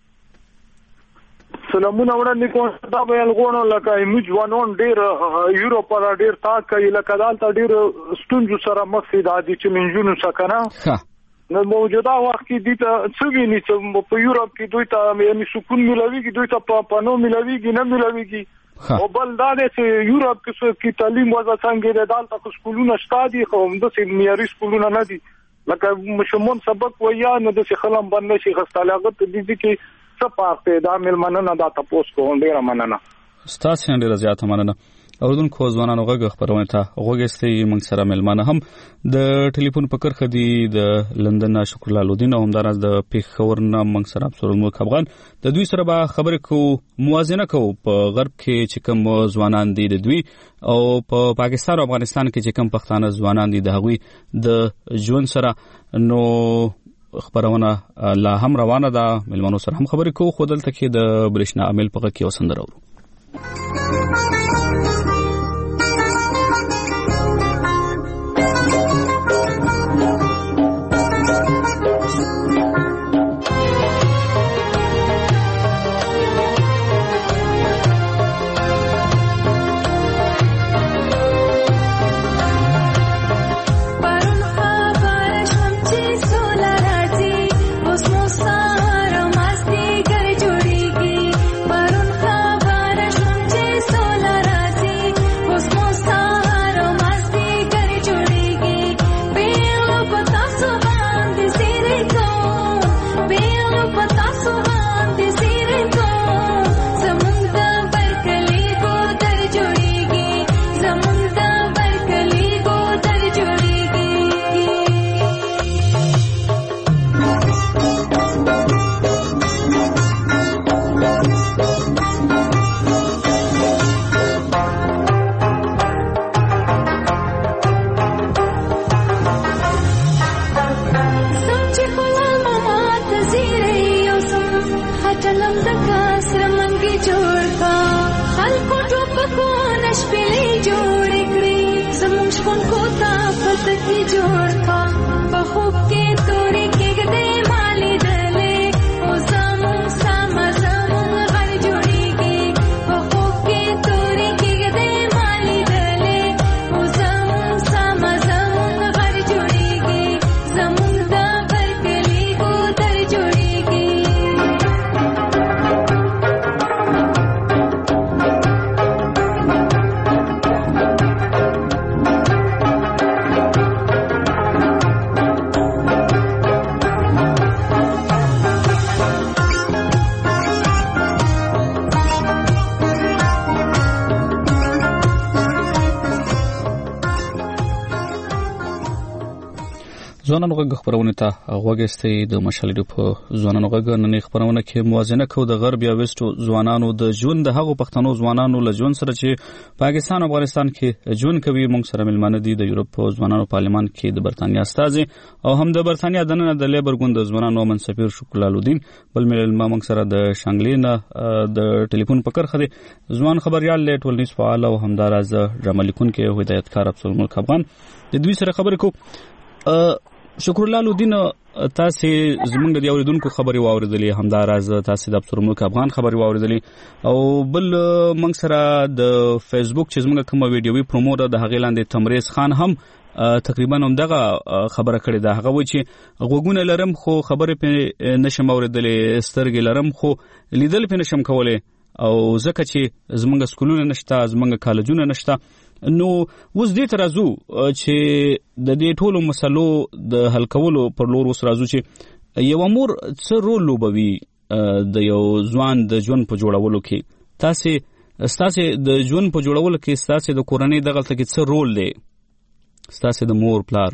سلامونه وړاندې کوم دا به الګونو لکه موږ ځوانان ډیر یورپ را ډیر تاک کوي لکه دالته ډیر ستونزو سره مخ دي چې منځونو سکنه نو موجوده وخت کې دي ته څه ویني چې په یورپ کې دوی ته یعنی سکون ملويږي دوی ته په پانو ملويږي نه ملويږي او بل دا چې یورپ کې تعلیم وځه څنګه دالته سکولونه شته دي خو هم د معیاري سکولونه نه دي لکه مشمون سبق ویا نه د خلم باندې شي غستالاغت دي کې سپارته دا ملمنه دا تاسو کوم ډیر مننه
ستاسو ډیر زیات مننه اوردونکو ځوانانو غږ خبرونه ته غوږستي موږ سره ملمنه هم د ټلیفون په کرخه دي د لندن شکر لالودین او همدارس د پیښور نه موږ سره ابصر ملک افغان د دوی سره به خبرې کو موازنه کو په غرب کې چې کوم ځوانان دي د دوی او په پاکستان او افغانستان کې چې کوم پښتانه ځوانان دي د هغوی د ژوند سره نو خبرونه لا هم روانه ده ملمنو سره هم خبرې کوو خو دلته کې د برېښنا عامل په غږ کې وسندره ورو ځوانانو غږ خبرونه ته غوږستئ د مشالې په ځوانانو غږ نن خبرونه کې موازنه کوو د غرب یا ویسټو ځوانانو د ژوند د هغو پښتنو ځوانانو له ژوند سره چې پاکستان او افغانستان کې ژوند کوي. موږ سره ملمانه دي د یورپ ځوانانو پارلمان کې د برتانیا استازي او هم د برتانیا دننه د لیبر ګوند د ځوانانو امن سفیر شکر لالودین بل ملما موږ سره د شانګلې نه د ټلیفون په کرخه دي ځوان خبريال ټولنیز فعال او همداراز ډرامه لیکونکي او هدایتکار عبدالملک افغان د دوی سره خبرې کوو. شکر لالودین تاسو زمونږ د اوریدونکو خبري واوریدلې همداراز تاسو د عبدالملک افغان خبري واوریدلې او بل موږ سره د فیسبوک چې زمونږ کوم ویډیوي پروموټر د هغې لاندې تمریز خان هم تقریبا هم دغه خبره کړې ده. هغه وایي چې غوږونه لرم خو خبرې په نشم اوریدلې، سترګې لرم خو لیدل په نشم کولای او ځکه چې زمونږ سکولونه نشته، زمونږ کالجونه نشته. نو اوس دې ته راځو چې د دې ټولو مسلو د حل کولو پر لور اوس راځو چې یو مور څه رول لوبوي د یو ځوان د ژوند په جوړولو کې. تاسو د ژوند په جوړولو کې تاسو د کورنۍ دغه څه څه رول دی تاسو د مور پلار؟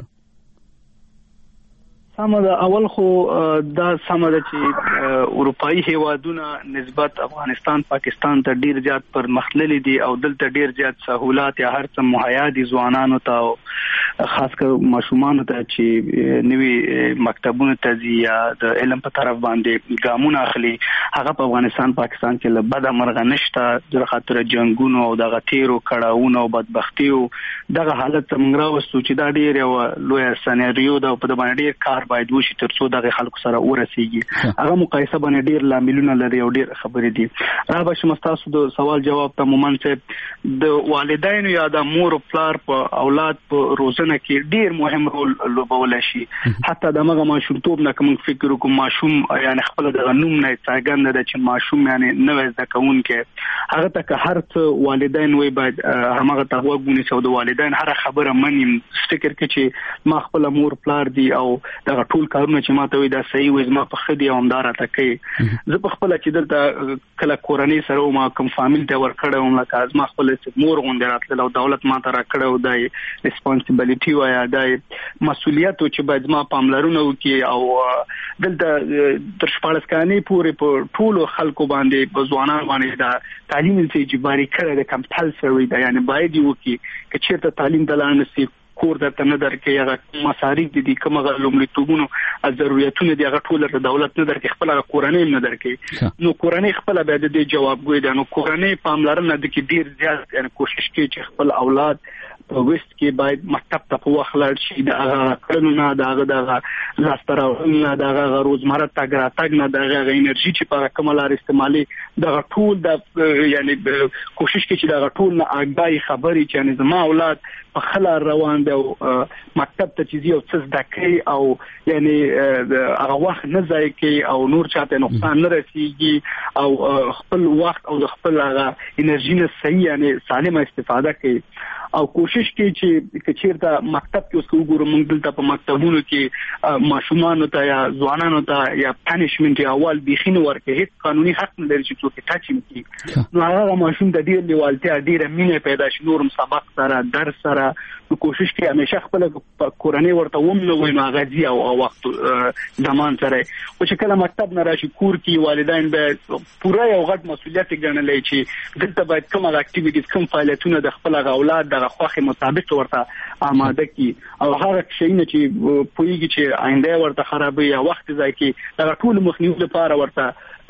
سمه ده، اول خو دا سمه ده چې اروپאי هیوادونه نسبت افغانستان پاکستان ته ډیر زیات پرمختللي دي او دلته ډیر زیات سہولات یا هر څه مهیا دي ځوانانو ته او خاص کر ماشومانو ته چې نوي مکتبونو ته ځي یا د علم په طرف باندې ګامونه اخلي. هغه په افغانستان پاکستان کې له بده مرغه نشته د خاطر جنگونو او د غتیرو کړهونو او بدبختیو دغه حالت موږ راوستو چې دا ډیر یو لوی سناریو ده په باندې ډیر کار باید وشي ترڅو دغه خلکو سره ورسیږي. هغه مقایسه باندې ډیر لاملونه لري او ډیر خبرې دي. را به شم تاسو د سوال جواب ته مومن چې د والدینو یا د مور او پلار په اولاد په روزنه کې ډیر مهم رول لوبول شي. حتی د مغه ماشومتوب نه کوم فکر کوم ماشوم یعنی خپل د نوم نه څرګند ده چې ماشوم یعنی نوې ځکون کې هغه ته هر څه والدین وي باید هغه ته وګونی چې د والدین هر خبره منیم فکر کې چې ما خپل مور پلار دی او دا ټول کارونه چې ما ته وي دا صحیح وي زما په خدي او همدار ته کوي. زه په خپل چې دلته کله کورنۍ سره ما کوم فامیل ته ور کړم لکه از ما خپل مور غونډه راتله او دولت ما ته را کړو دا ریسپانسیبিলিټي وایا دا مسؤلیت چې باید ما پاملرونه وکي او دلته تر 14 کانې پورې په ټولو خلکو باندې په ځوانانو باندې دا تعلیم چې جبري کړی د کمپلسري دا یعنی باید وکي چې چیرته تعلیم دلان نسی کور درته نه درکې هغه مصارف دي کوم هغه لومړیتوبونو ضرورتونه دي هغه ټول د دولت نه درکې خپل کورنۍ نه درکې. نو کورنۍ خپل به د جوابګوي ده. نو کورنۍ پاملرنه د کې ډیر زیات یعنی کوشش کوي چې خپل اولاد په وست کې باید مکتب ته په وخت لاړ شي. د هغه کړنو نه د هغه لاستراونه د هغه روزمره تګ راتګ نه د هغه انرژي چې په کومه لار استعمالي د ټول د یعنی کوشش کوي چې د ټول نه اګای خبري چې یعنی زما اولاد په خلا روان دی او مکتب ته چې یو څه زده کوي او یعنی هغه وخت نه ضایع کوي او نور چاته نقصان نه رسیږي او خپل وخت او خپل هغه انرژي نه صحیح یعنی سالمه استفاده کوي او کوشش کوي چې چیرته مکتب کې اوس وګورم موږ دلته په مکتبونو کې ماشومانو ته یا ځوانانو ته یا پنیشمنت یا اول بيخینه ورکه هیڅ قانوني حق نه لري چې څوک ټاچ کړي. نو هغه ماشوم د ډیر لیوالتیا ډیره مینه پیدا شي نورم سبق سره درس سره کوشش کوي همیشه خپل کورنۍ ورته ومنه وي نو غزي او وخت زمان سره او چې کله مکتب نه راشي کور کې والدین به پوره یو غټ مسولیت ګڼلای چې دلته باید کومه اکټیویټیز کوم فعالیتونه د خپل اولاد د خوخه مطابق ورته آماده کی او هغه شي نه چې پویږي چې آینده ورته خرابوي یا وخت ځای کې دا ټول مخنیو لپاره ورته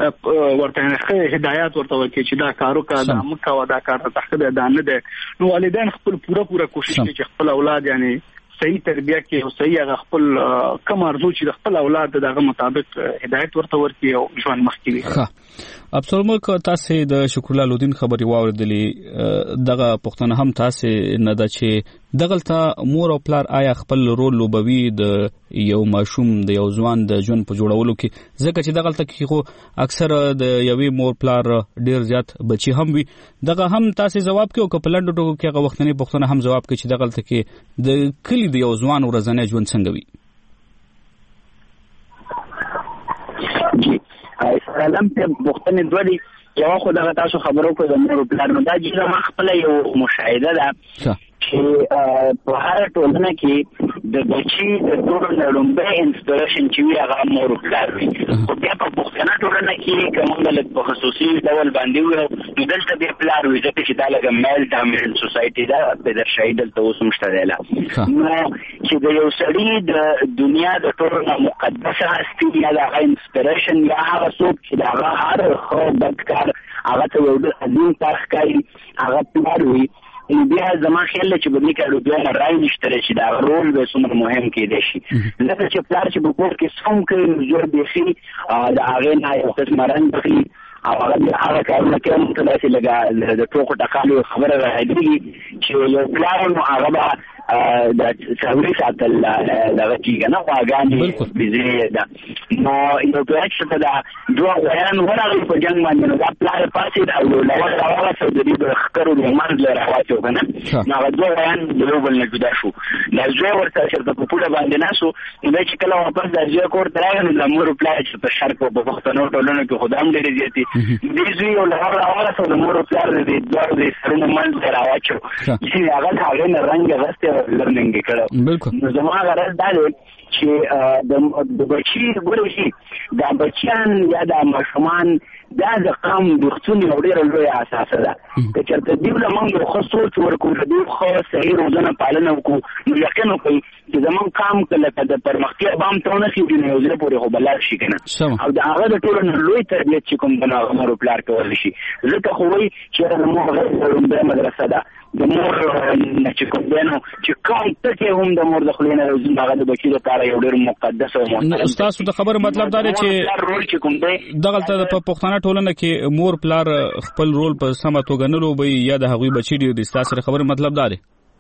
هدایت ورته ورکړي چې دا کارو کا د امکا ودا کار ته تخده ده نه ده. نو والدین خپل پوره کوشش کوي چې خپل اولاد یعنی صحیح تربیه کې او صحیح هغه خپل کوم ارزو چې خپل اولاد دغه مطابق هدایت ورته ورکړي او ژوند مخکې وي.
عبدالملک تاسو د شکر لالودین خبري واوریدلې دغه پښتنه هم تاسو نه د چې دغلته مور او پلار آیا خپل رول لوبوي د یو ماشوم د یو ځوان د ژوند په جوړولو کې ځکه چې دغلته کې خو اکثر د یوې مور پلار ډیر زیات بچي هم وي دغه هم تاسو جواب کې او کپلند ټکو کې هغه وختنی پښتنه هم جواب کې چې دغلته کې د کلی د یو ځوان ورځنی ژوند څنګه وي.
سلام ته وختنه دوی یو خو دغه تاسو خبرو کوي د مور پلان دا چې ما خپل یو مشاهده ده چې په هر ټولنه کې د بچي د ټول لومبه انسپریشن چې وی هغه مور پلار وي خو بیا په پښتنه ټولنه کې کومه د خصوصي ډول باندې وي دلته به پلار وي چې دا لکه میل ډامیننت سوسایټي دا په در شاید دلته اوس مشته دی نو چې د یو سړي د دنیا د ټولنه مقدسه هستی یا د انسپریشن یا هغه څوک چې دا هر خو بدکار هغه ته یو د عظیم تاریخ کوي هغه پلار وي بیا زما خیال چې په دې کې بیا راي نشته چې دا رول به څومره مهم کېدی شي ځکه چې پلار چې په کور کې څوم کوي جوړ بيخي د هغه نه یو قسم رنګ بخي او هغه کارونه کوي چې داسې لګا د ټوکو ټکالو خبره راځي چې یو پلار نو هغه د څاوري ساتل دغه کېږي نه واګانې بيزي دا نو یو پلار چې دا دوه غیان ورغلي په جنگ باندې نو دا پلار پاسې او لوړ راوړل شو د دې خکرو د منځ له راوځو کنه نو دوه غیان د لوبل نه جدا شو دا ځای ورته چې په پوله باندې ناسو نو چې کله واپس د ځای کور تراغله د مور پلار چې په شرق په پښتنو ټولنه کې خدام ډېر زیاتی دې ځای او لوړ راوړل شو د مور پلار د دوه د سرونو منځ راوځو چې هغه نه رنګ غسته لرننګ کړو نو زما غرض دا دی چې د بچي ګورشي دا بچیان یا د ماشومان دا د قام د خصونی او ډیر لوی اساس ده چې چرته دی له موږ خو سوچ ورکو د دې خو صحیح روزنه پالنه وکړو نو یقین وکړي چې زمون کام کله د پرمختیا بام ته نه شي د یو ځل پورې خو بلار شي کنه او دا هغه د ټولو لوی تربیت چې کوم بنا امر پلار کول شي ځکه خو وي چې د موږ د مدرسه ده د مور چې کوم دینو چې کوم ته هم د مور د خلینو روزي هغه د بچی لپاره یو ډېر مقدس او محترم استاد د خبر مطلب دا دی چې دغه په پښتنه ټولنه کې مور پلار خپل رول په سمه توګه نه لوبي یا د هغوی بچی دی د استاد سره خبر مطلب دا دی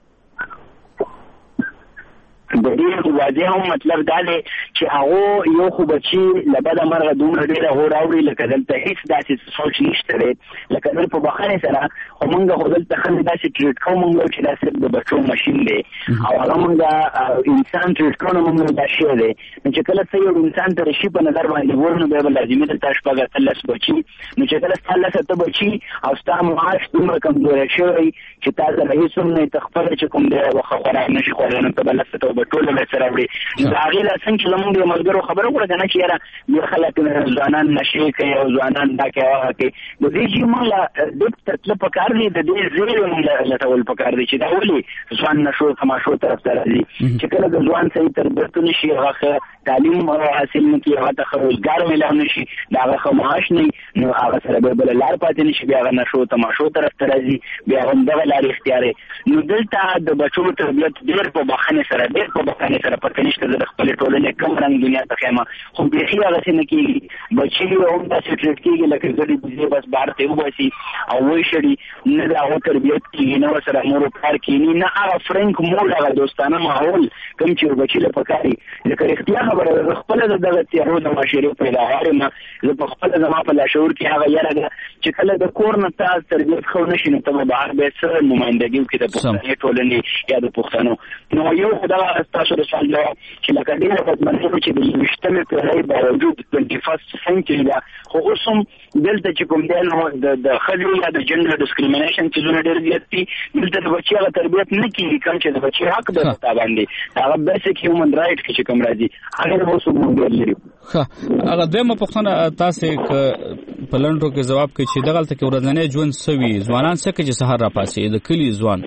د دې واضح مطلب دا دی چې هغه یو خو بچي لبدا مرغه دومره ډیره هوراوري لکه دلته هیڅ داسې سوچ نشته دی لکه دل په بخانه سره خو موږ خو دلته خلک داسې ټریټ کوو موږ چې داسې د بچو ماشين دی او هغه موږ انسان ټریټ کوو موږ دا شی دی چې کله څه یو انسان ته شي په نظر باندې ورنه به لازمي د تاسو په تلس بچي نو چې کله تاسو ته بچي او تاسو معاش دومره کمزوري شوی چې تاسو له هیڅ نه تخفل چې کوم دی وخوره نشي خورنه ته بلسته ټول به سره وړي دا غیلا څنګه زموږ د ملګرو خبرو کړه کنه چې یاره یو خلک ځوانان نشي کوي او ځوانان دا کوي د دې چې موږ د تطلب پکار دي د دې زیرو لټول پکار دي چې دا ولي ځوان نشو تماشو طرف ته راځي چې کله د ځوان صحیح تربیت نشي هغه تعلیم حاصل نکي هغه ته روزګار ملو نشي دا هغه معاش نه نو هغه سره به بل لار پاتې نشي بیا هغه نشو تماشو طرف ته راځي بیا هم دغه لار اختیاري نو دلته د بچو تربیت ډېر په بخنه سره ډېر په بخنه سره پکې نشته د خپل ټولنې کوم رنګ دنیا ته خیمه خو به هي هغه څه نه کیږي بچي هم د سټریټ کېږي لکه زړی دې بس بار ته وباسي او وای شړي نه دا او تربیت کیږي نو سره مور پلار کینی نه هغه فرنک مول هغه دوستانه ماحول کوم چې بچي له پکاري لکه اختیار خبره خپل دغه تیارو د معاشري پیدا هرمه زه په خپل زما په لاشعور کې هغه یاره چې کله د کور نه تاسو تربیت خو نشي نو ته بهر به سره نمائندګي کې د پښتني ټولنې یا د پښتنو نو یو خدای تاسو د سوال چې لکه ډېر په منځ کې د مشتمل په باوجود 21st century دا خو اوسم دلته چې کوم دی نو د خلکو یا د جنډر ډیسکریمینیشن چې زونه ډېر زیات دي دلته د بچي هغه تربیت نه کیږي کوم چې د بچي حق د تا باندې هغه بیسیک هیومن رائټ کې کوم راځي هغه اوس موږ لري هغه دمه پښتنه تاسو په لندو کې جواب کوي چې دغه تل کې ورځنی ژوند سوي ځوانان څه کې سحر را پاسي د کلی ځوان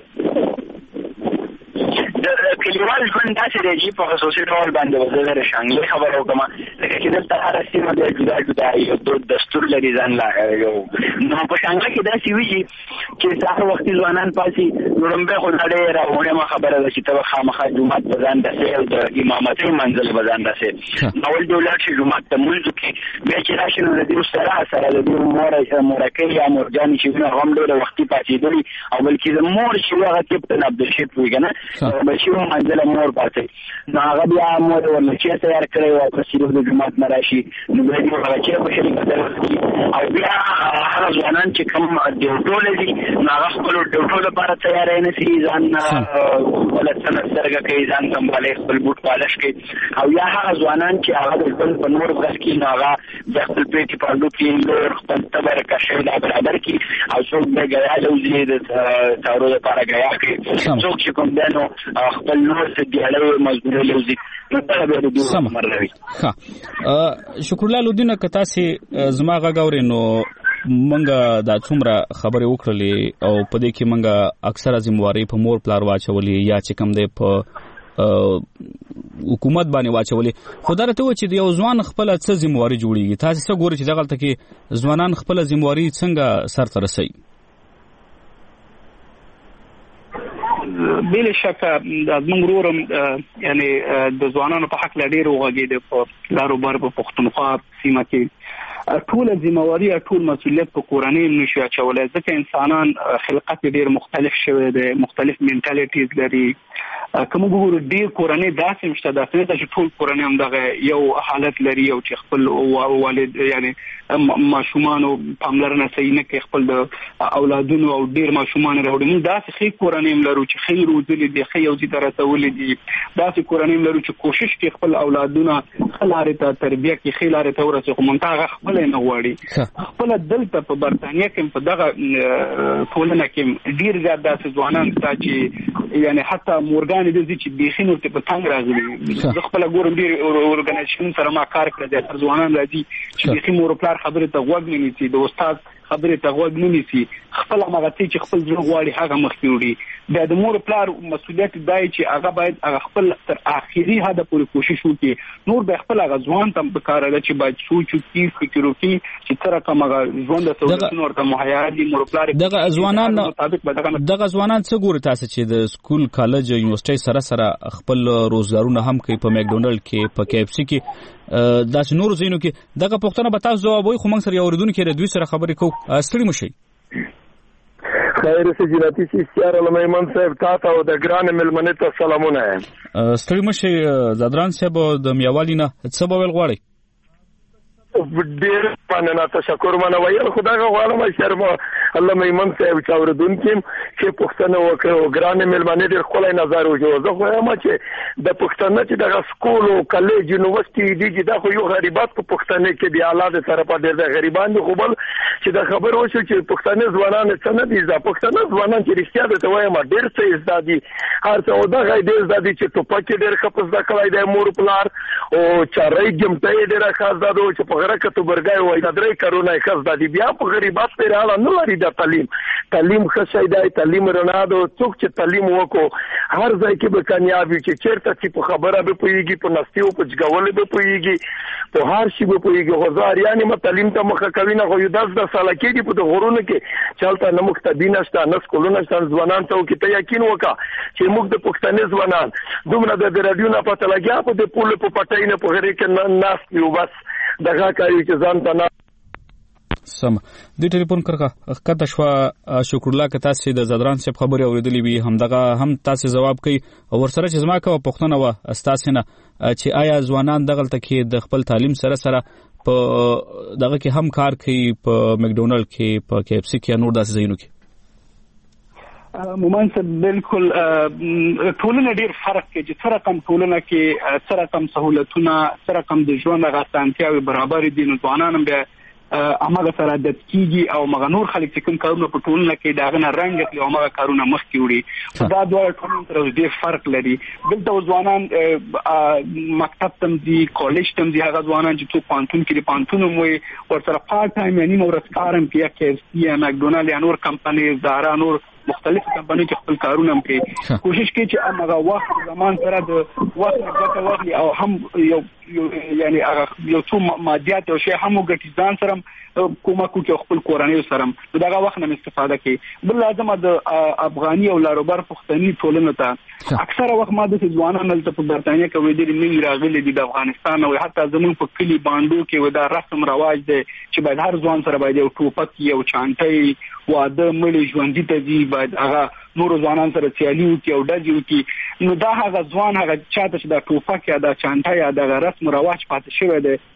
کلیوال ژوند داسې دی په خصوصي ډول باندې وزره شانګلي خبرو کوم لکه چې دلته هر سیمه د جدا جدا یو دستور لري ځان لا یو نو په شانګلي کې داسې ویږي چې سهار وختي ځوانان پاسي نورمبه خو ډېر راوړې خبره ده چې ته خامخا جمعه بزان دسه او د امامتي منزل بزان دسه اول دولت چې جمعه ته مونږ کې به چې راشي نو د دې سره د دې مورکه یا مرجان چې نو هم ډېر وختي پاتې دي او بلکې د مور چې هغه کپټن عبدالشیف ویګنه بشیر منزل مور پاتې نو هغه بیا مور ورلچې تیار کړی او په سیرو د جمعه مراشي نو به هغه چې په شریک او بیا هغه هغه ځوانان چې کوم ډیوټول دي هغه خپل ډیوټول لپاره تیار نه سي ځان ولڅنه سرګه کوي ځان سمبالي خپل بوت پالش کوي او یا هغه ځوانان چې هغه خپل په نور ورځ کې هغه د خپل پیټي پاندو کې نور خپل تبر کښې لا برابر کی او څوک د غیا لوزي د تارو لپاره غیا کوي څوک چې کوم دنو خپل نور څه دیاله مزدور لوزي
سم ها شکر الله لودینه کتا سي زما غاوري نو منګه دا څومره خبره وکړلې او په دې کې منګه اکثره ذمہواری په مور پلار واچولې یا چې کم دی په حکومت باندې واچولې خدای ته و چې یو ځوان خپل څه ذمہواری جوړیږي تاسو څه ګورئ چې دغه کې ځوانان خپل ذمہواری څنګه سر ته رسي
بل شک د منګرورم یعنی د ځوانانو په حق لري روغږي د لارو بار په پښتونخوا سیمه کې ټول ذمہواری ټول مسؤلیت په کورنۍ نشي اچولای ځکه انسانان خلقت ډیر مختلف شوی دی مختلف منټالیټیز لري کوم ګورو ډیر کورنۍ داسې مشته ده چې ټول کورنۍ هم دغه یو حالت لري او چې خپل والد یعنی ماشومان او پاملرنه صحیح نه کوي خپل د اولادونو او ډیر ماشومان راوړي موږ داسې خې کورنۍ لرو چې خیر روزلې دي خې او دې ترتولې دي داسې کورنۍ لرو چې کوشش کوي خپل اولادونه خلاره ته تربیه کوي خلاره ته ورسې خو مونږه خپل نه غواړي خپل دلته په برتانیا کې په دغه ټولنه کې ډیر زیات داسې ځوانان شته چې یعنی حتی مورګان دي چې بيخینو ته په تنګ راغلي زه خپل ګورم ډیر اورګنایزیشن سره ما کار کړی د ځوانان راځي چې بيخي مور پلار خبره ته غوږ نه نیسي د استاد خبره ته غوږ نه نیسي خپل هغه چې خپل ځل غواړي هغه مخکې وړي د مور پلار مسؤلیت دی چې هغه باید هغه خپل تر اخیری حد پورې کوشش وکړي نور به خپل هغه ځوان ته په کار دی چې باید سوچ وکړي فکر وکړي چې تر کومه ژوند د سہولتونو ورته مهیا دي مور پلار
دغه ځوانان څه ګوري تاسو چې د سکول کالج یونیورسيټي سره خپل روزګارونه هم کوي په مکډونلډ کې په KFC کې داس نور زینو کې دغه پښتنه به تاسو جواب وي خو موږ سره اوریدونکو کې د دوی سره خبرې کوو ستړي مشي
خیر سي جناتي سي سیار علمایمن صاحب تاسو د ګران ملمنه ته سلامونه
ستړي مشي زادران صاحب د میوالینا څه به ول غواړي
ډیر پانه تشکر منوي خدای غواړم شرم الله میمن صاحب چاوردون چې پښتنه وکړو ګران ملمنه ډیر خلای نظر وجو زه خو ما چې د پښتنه چې د سکول او کالج یونیورسيټي دي دا خو یو غریبات په پښتنه کې دی اعلی سره په ډیر غریبان دي خو بل چې د خبر وشو چې پښتنه ځوانان څه نه دي دا پښتنه ځوانان چې رښتیا ده وایم ډیر څه زدادي هر څه او دا غي زدادي چې ټوپک ډیر خپل د کلای د مور پلار او چارې جمته ډیر خاص ده چې په غره کې تو برګای وای دا درې کارونه خاص ده بیا په غریبات پر حال نه لري د تعلیم خشای دی تعلیم رڼا ده څوک چې تعلیم وکړو هر ځای کې به کامیابی چې چیرته چې په خبره به پويږي په نستیو په ځګول به پويږي په هر شي به پويږي غزار یعنی ما تعلیم ته مخه کوي نه خو یو 10 سال کې په غرونو کې چلته نه مختبین شته نه سکولونه شته ځوانان ته کې ته یقین وکړه چې موږ د پښتنې ځوانان دومره د رادیو نه پته لګیا په د پول په پټای نه په غری کې ناس یو بس دغه کوي چې ځان ته
سم د ټلیفون کرکه کته شو شکر الله که تاسو د زدران صاحب خبري اوریدلې وي همدغه هم تاسو جواب کوي او ورسره چې زما کوه پښتنه و استاسو نه چې آیا ځوانان دغه تکي د خپل تعلیم سره په دغه کې هم کار کوي په مکډونلډ کې په KFC کې نور داسې ځایونو کې
ممانسه بالکل ټولنه ډیر فرق کوي چې سره کم ټولنه کې سره کم سہولتونه سره کم د ژوند غوښتنتیاوي برابر دي نو ځوانان به امغه سره د کیږي او مغنور خلک چې کوم کارونه په ټولنه کې داغه نه رنګ کې او مغه کارونه مخ کې وړي دا دوه ټولنه سره ډیر فرق لري دلته ځوانان مکتب تم دي کالج تم دي هغه ځوانان چې څو پانتون کې پانتون مو ورسره پارت ټایم یعنی ورځ کارم کې KFC یا مکډونالډ یا نور کمپنی زارا نور مختلف کمپنی چې خپل کارونه هم کوي کوشش کوي چې هغه وخت زمان سره د وخت ګټه واخلي او هم یو یعنی هغه یو څو مادیات او شی هم ګټي ځان سره کومه کوي خپل کورنۍ سره دغه وخت نه استفاده کوي بل لازم د افغاني او لاروبر پښتني ټولنه ته اکثره وخت ما د ځوانانو په برتانیا کې ویل دي نه راغلي دي د افغانستان او حتی زمون په کلی باندې کې ودا رسم رواج دي چې باید هر ځوان سره باید یو ټوپک یو چانټي واده مړي ژوند دي ته باید هغه نور ځوانان سره سیالي وکي او ډاجي وکي نو دا هغه ځوان هغه چاته چې دا ټوپک یا دا چانټا یا دا رسم رواج پاتې شوی دی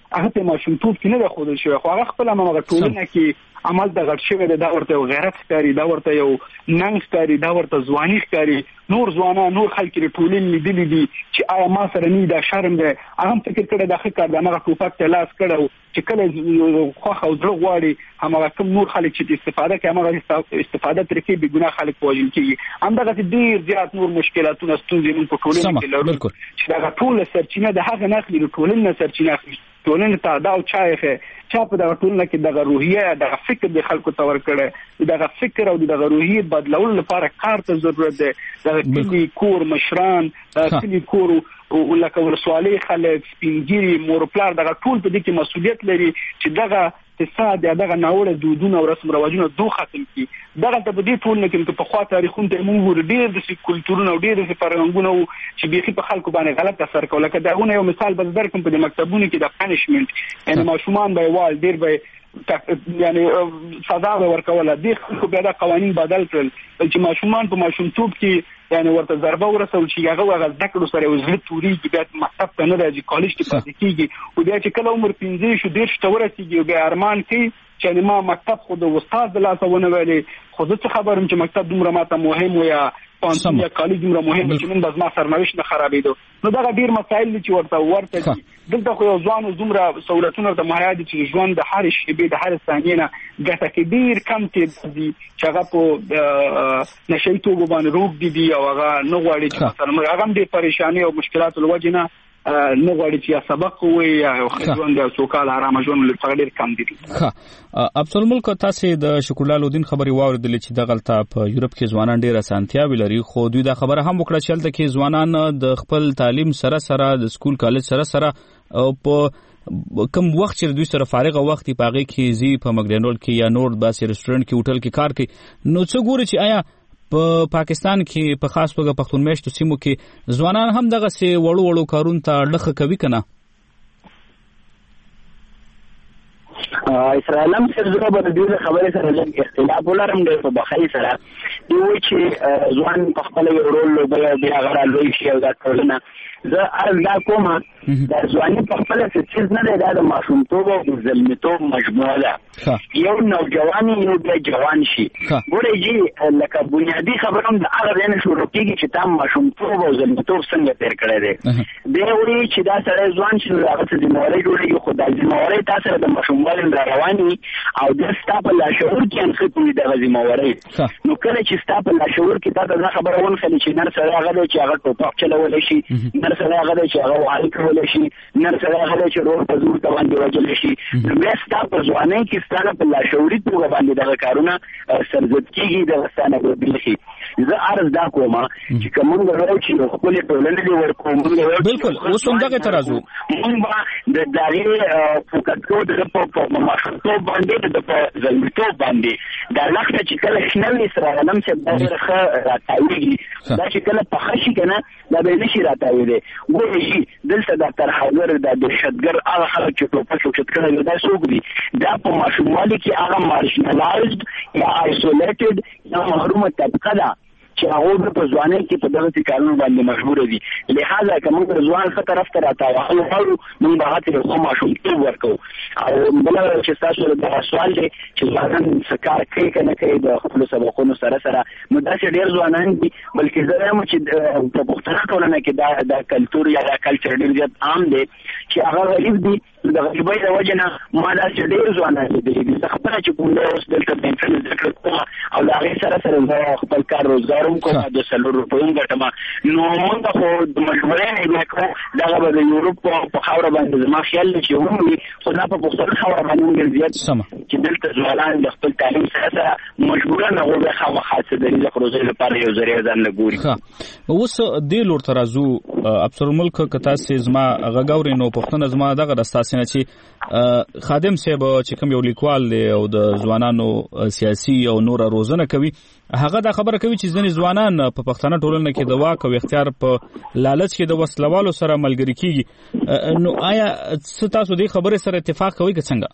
هغه ته ماشومتوب کې نه خودل شوی خو هغه خپل هغه ټولنه کې عمل د غټ شوی دا ورته یو غیرت ښکاري دا ورته یو ننګ ښکاري دا ورته ځواني ښکاري نور ځوانان نور خلک لري ټولنې لیدلې دي چې آیا ما سره نه دا شرم دی هغه فکر کړی دا ښه کار دی هغه ټوپک ته لاس کړو چې کله خوخه او زړه غواړي هغه کوم نور خلک چې استفاده کوي هغه استفاده ترې کوي بې ګناه خلک وژل کیږي همدغه ډیر زیات نور مشکلاتونه ستونزې موږ په ټولنه کې لرو چې دا ټول سرچینه د هغه نه اخلي ټولنه سرچینه اخلي ټولنه ته دا او چا په دغه ټولنه کې دغه روحیه دغه فکر د خلکو ته ورکړي دغه فکر او دغه روحیه بدلول لپاره کار ته ضرورت دی دغه کلی کور مشران کلی کور او لکه ورسوالي خلک سپینګيري مور پلار دغه ټول په دې کې مسؤلیت لري چې دغه اقتصاد دغه ناوړه دودونه او رسم رواجونه دوه ختم کړي دغه ته په دې ټولنه کې په خوا تاریخونه ته موږ ډېر د کلتورونو او ډېر د فرهنګونو چې بيخي په خلکو باندې غلط اثر کوي لکه داونه یو مثال به درکم په مکتبونو کې د پنیشمنت یعنی ماشومان به وال ډېر به یعنی سزا ورکوله د خلکو بیا د قوانين بدل کړل چې ماشومان په ماشومتوب کې یعنی ورته ضربه ورسول چې هغه ذکر سره وزلت توري کې بیا مکتب ته نه راځي کالج کې پاتې کیږي او بیا چې کله عمر 15 شو ډیر شته ورسیږي بیا ارمان کوي چې ما مکتب خو د استاد د لاسه ونه ویلې خو زه څه خبرم چې مکتب دومره ماته مهم و یا پانسون یا کالج دومره مهم چې من د ما سرنوشت نه خرابېدو نو دا ډیر مسایل چې ورته دلته خو یو ځوان دومره سہولتونه د مهیا دي چې ژوند د هر شی د هر ثانیه نه ګټه کې ډیر کم دي چې هغه په نشي توګه باندې روغ دي او هغه نه غواړي چې مثلا هغه د پریشانی او مشکلاتو لوجه نه نه غواړي چې سبق وي یا ژوند او سوکال آرام ژوند لپاره ډیر کم دي
ابصر ملک تاسو د شکر الله الدین خبري واوریدل چې د غلطه په یورپ کې ځوانان ډیر اسانتیاوي لري خو دوی دا خبره هم وکړه چې هلته کې ځوانان د خپل تعلیم سره د سکول کالج سره او په کوم وخت چې دوی سره فارغ وخت پاغي کې زی په مګډینول کې یا نور باسي ریسټورانټ کې هوټل کې کار کوي نو څه ګوري چې آیا په پاکستان کې په خاص توګه پښتون میشتو سیمو کې ځوانان هم دغه سي وړو کارون ته لخه کوي کنه
اسرائیل هم سره به د دې خبرې سره لږ اختلاف ولرم د په بخای سره دوی چې ځوان په خپل رول لوبي بیا غره لوي شي او دا ټولنه زه ارزا کوم د ځواني په خپل څه نه دی د ماشومتوب او زلمیتوب مجموعه ده یو نوجوان یو د جوان شي ګورې جی لکه بنیادی خبرم د هغه نه شروع کیږي چې تام ماشومتوب او زلمیتوب څنګه تیر کړی دی دی وړي چې دا سره ځوان شي هغه څه ذمہواری جوړي خو د ذمہواری تاسو د ماشوموالي رواني او د ستاپ لا شعور کې انخې د ذمہواری نو کله چې ستاپ لا شعور کې دا د خبره ونه خلي چې نر سره هغه چې هغه ټوپک چلول شي نر سره هغه چې هغه وایي کول شي نر سره هغه چې روح په زور ته باندې وجل شي نو بیا ستاپ ځواني کې ستانه په لا شعوري توګه باندې دغه کارونه سرزت کیږي د وسانه بدل شي زه عرض دا کوم چې کوم غواړي چې خپل ټولنې دی ورکوم
بالکل اوس هم دغه ترازو
مونږ د دغه فوکس کو د په ماشومتوب باندې د زلمیتوب باندې دا لخته چې کله شنوي سره علم څخه دغه راتاویږي دا چې کله په خشي کنه دا به نشي راتاوي دي ګوري دلته د ترحګر د دهشتګر هغه خلک چې په شوکت کړي دا څوک دي دا په ماشوموالي کې هغه مارشنلایزد یا آیسولیټډ یا محرومه طبقه ده چې هغه په ځواني کې په دغه کارونو باندې مجبور دي لہذا کوم ځوان څخه طرف ته راځي او موږ به هغه ته ماشومتوب ورکو او بل چې تاسو د سوال دی چې ځان سکار کوي کنه کوي د خپل سبقونو سره نو دا چې ډیر ځوانان دي بلکې زه هم چې په پښتنه ټولنه کې دا کلچر یا دا کلچر ډیر زیات عام دی چې هغه غریب دي د غریبۍ د وجه نه ما دا چې ډیر ځوانان دي چې خپل چې کوم اوس دلته د انټرنیټ ذکر کوم او دا غي سره خپل کار روزګار کوم د سلور روپیو ګټما نو موږ خو د مجبورې نه کوو دا به د یورپ په خاور باندې زما خیال چې وموي خو دا په پښتون خاور باندې زیات چې دلته ځوانان د خپل تعلیم سره مجبورانه غوړه خاصه د روزګار لپاره یو ذریعہ ځان لګوري
اوس د لور ترازو ابصر ملک کتا سیزما غاوري نو پښتون زما دغه دستاسینه چې خادم صاحب چې کوم یو لیکوال دی او د ځوانانو سیاسي او نور روزنه کوي هغه دا خبره کوي چې ځنې ځوانان په پښتنه ټولنه کې د واک او اختیار په لالچ کې د وسلوالو سره ملګری کیږي نو آیا تاسو دې خبره سره اتفاق کوئ که څنګه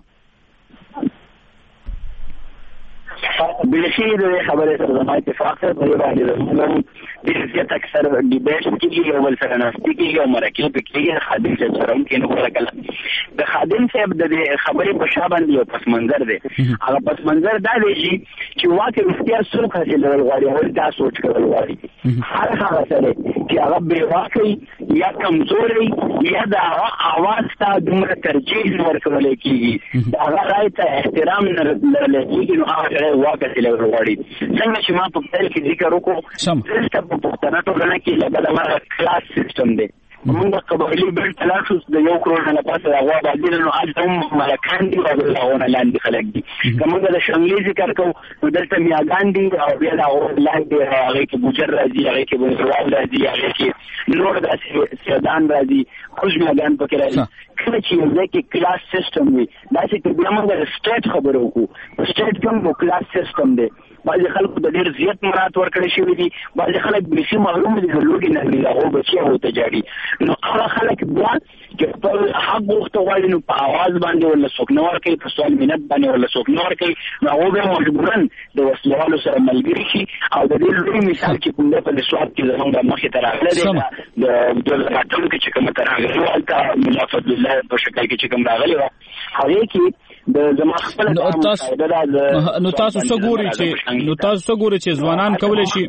بلشي د خبره سره زما اتفاق سره په باندې ډېر زیات اکثر ډیبیټ کېږي او بل سره ناستې کېږي او مرکې پکې کېږي. خادم صاحب سره هم کېنو کله د خادم صاحب د خبرې په شا باندې یو پس منظر دی. هغه پس منظر دا دی چې واقع رښتیا څوک حاصلول غواړي او دا سوچ کول غواړي. هر هغه سره چې هغه بې واقعي یا کمزوري یا د هغه اواز ته دومره ترجیح نه ورکولی کېږي، د هغه رایې ته احترام نه لرلی کېږي، نو هغه سړی واقع حاصلول غواړي. څنګه چې ما په پیل کې ذکر وکړو دلته په پښتنه ټولنه کې له بله مرغه کلاس سیسټم دی. موږ د قبایلي بل تلاشوس د 1 کروڑ نه پاسه هغه باندې نو اج هم ملکان دي او هغه لاندې خلک دي. کومه د شنګلي ذکر کو نو دلته میاګان دي او بیا د لاندې هغه کې بوجر راځي، هغه کې بنسوال راځي، هغه کې نور د سیدان راځي، کوم میاګان پکې راځي. کله چې یو ځای کې کلاس سیستم وي دا چې بیا موږ د سټیټ خبرو وکړو، سټیټ کوم کلاس سیستم دی. بعضې خلکو د ډېر زیات مرات ورکړی شوي دي، بعضې خلک بیخي معلوم دي د لوږې نه دي، د هغو بچي هغو ته جاړي. نو هغه خلک بیا چې خپل حق غوښته غواړي نو په اواز باندې ورله څوک نه ورکوي، په سوال منت باندې ورله څوک نه ورکوي، نو هغو بیا مجبوراً د وسلوالو سره ملګري شي. او د دې لوی مثال چې کوم دی په د سوات کې زموږ د مخې ته راغلی دی، د 2008 کې چې کومه ته راغلې وه هلته ملا فضلالله په شکل کې چې کوم راغلې وه هغې کې د زما خپل
نو تاسو څه ګورئ چې ځوانان کولی شي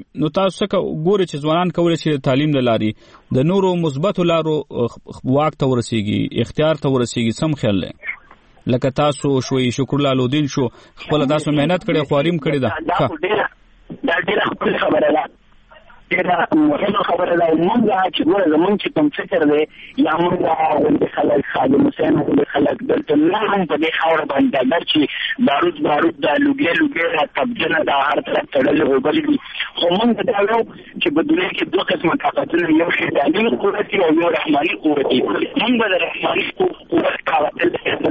د تعلیم له لارې د نورو مثبتو لارو واک ته ورسیږي، اختیار ته ورسیږي؟ سم خیال دی لکه تاسو شوي شکر الله الدین شو خپل تاسو مهنت کړی خواریم کړی ده.
دا ډېره خپل خبره ده، ډېره مهمه خبره ده. موږ چې ګوره زموږ چې کوم فکر دی یا موږ غوندې خلک خادم حسین غوندې خلک دلته نه هم په دې خاوره باندې اگر چې بارود دا لوګې را تبجنه دا هر طرف تړلې اوبلې دي، خو موږ دا وایو چې په دنیا کې 2 قسمه طاقتونه، یو شیطاني قوت او یو رحماني قوت. موږ د رحماني قوت طاقت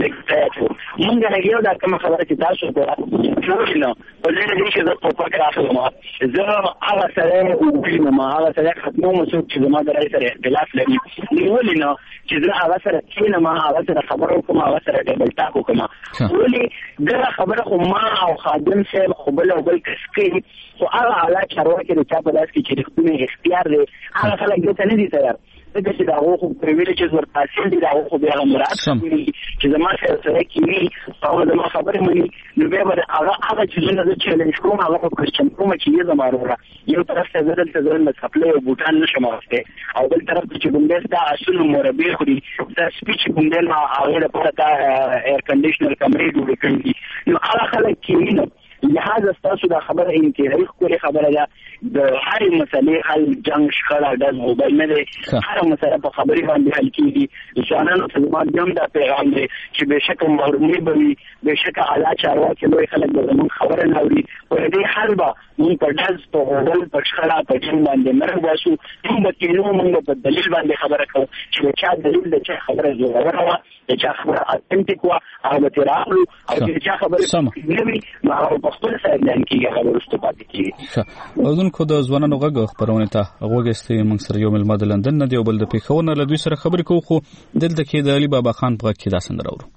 موږ هغه دا کومه خبره چې تاسو ټول نه په دې کې چې زه په فکر راغلم زه هغه سره ما هغه سره ختموم چې زما د رئیس سره اختلاف لري ولې نه چې زه هغه سره کینه ما هغه سره خبرو کوم هغه سره ډبل ټاکو کوم ولې دا خبره خو ما او خادم صاحب خو بل کس کوي خو هغه علا چارواکي د چا په لاس کې چې رښتونی اختیار دی هغه خلک دې ته نه دي تیار. ځکه چې د هغو خو پریویلیجز ورته حاصل دي، د هغو خو بیا هغه مراعات کوي چې زما سره کیني او زما خبرې مني، نو بیا به هغه څیزونه زه چیلنج کوم، هغه خو کوشچن کوم چې یې زما وروره یو طرف ته زه دلته زه له څپلۍ او بوټان نشم اخیستی او بل طرف ته چې کوم دی ستا اصول مربع خوري ستا سپي چې کوم دی نو هغې لپاره تا ایر کنډیشنر کمرې جوړې کړي دي، نو هغه خلک کیني نه. لہذا ستاسو دا خبره انتهایی ښکلې خبره ده. د هرې مسلې حل جنګ شخړه ډز موبایل نه دی، هره مسله په خبرې باندې حل کېږي. ځوانانو ته زما بیا هم دا پیغام دی چې بېشکه محرومي به وي، بېشکه اعلی چارواکي لوی خلک به زموږ خبره نه اوري، په دې حل به مونږ په ډز په غوبل په شخړه په جنګ باندې نه راباسو، مونږ به کینو، مونږ به په دلیل باندې خبره کوو چې د چا دلیل د چا خبره زوروره وه، د چا خبره اتنټیک وه، هغه به ترې راخلو او چې د چا خبره نه وي نو هغه په خپل سره اعلان کېږي، هغه وروسته پاتې کېږي.
اورېدونکو د ځوانانو غږ خپرونې ته غوږ ایستی. موږ سره یو مېلمه د لندن نه دی او بل د پېښور نه، له دوی سره خبرې کوو، خو دلته کې د علي بابا خان په غږ کې دا سندره اورو.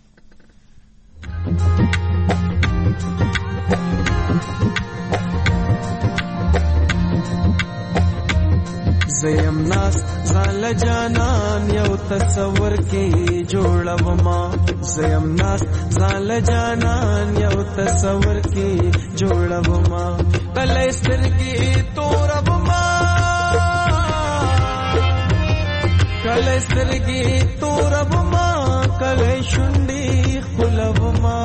زیم ناس زال جانان یو تصور کې جوړوما، زیم ناس زال جانان یو تصور کې جوړوما، کله سترګې توربما، کله سترګې توربما، کله شونډې خلوما،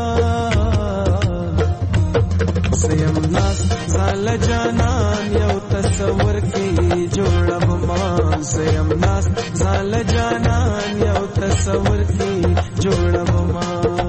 زیم ناس زال جانان یو تصور کې جوړوما، زیم ناس زال جانان یو تصور کې جوړوما.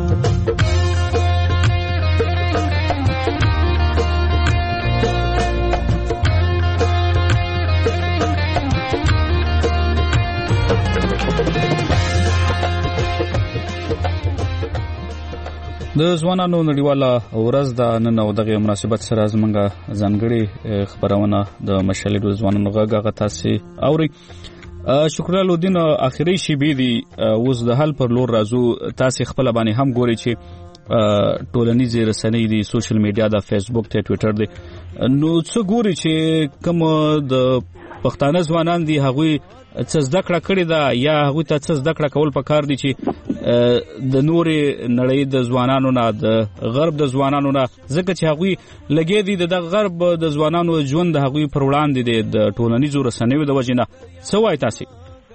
د ځوانانو نړیواله ورځ د نن او دغه مناسبت سره زمونږ ځانګړي خبرونه د مشعل د ځوانانو غږ هغه تاسو اوري. شکر الله الدین اخري شی بي دي اوس د حل پر لور راځو. تاسو خپل باندې هم ګوري چې ټولنیزې رسنۍ دي، سوشل میډیا دا، فیسبوک ته، ټوئیټر دی، نو څه ګوري چې کوم د پښتانه ځوانان دي هغوی څه زده کړه کړې ده یا هغوی ته څه زده کړه کول پکار دي چې د نورې نړۍ د ځوانانو نه، د غرب د ځوانانو نه، ځکه چې هغوی لګې دي د غرب د ځوانانو ژوند د هغوی پر وړاندې دی د ټولنیزو رسنیو د وجې نه. څه وایي تاسې؟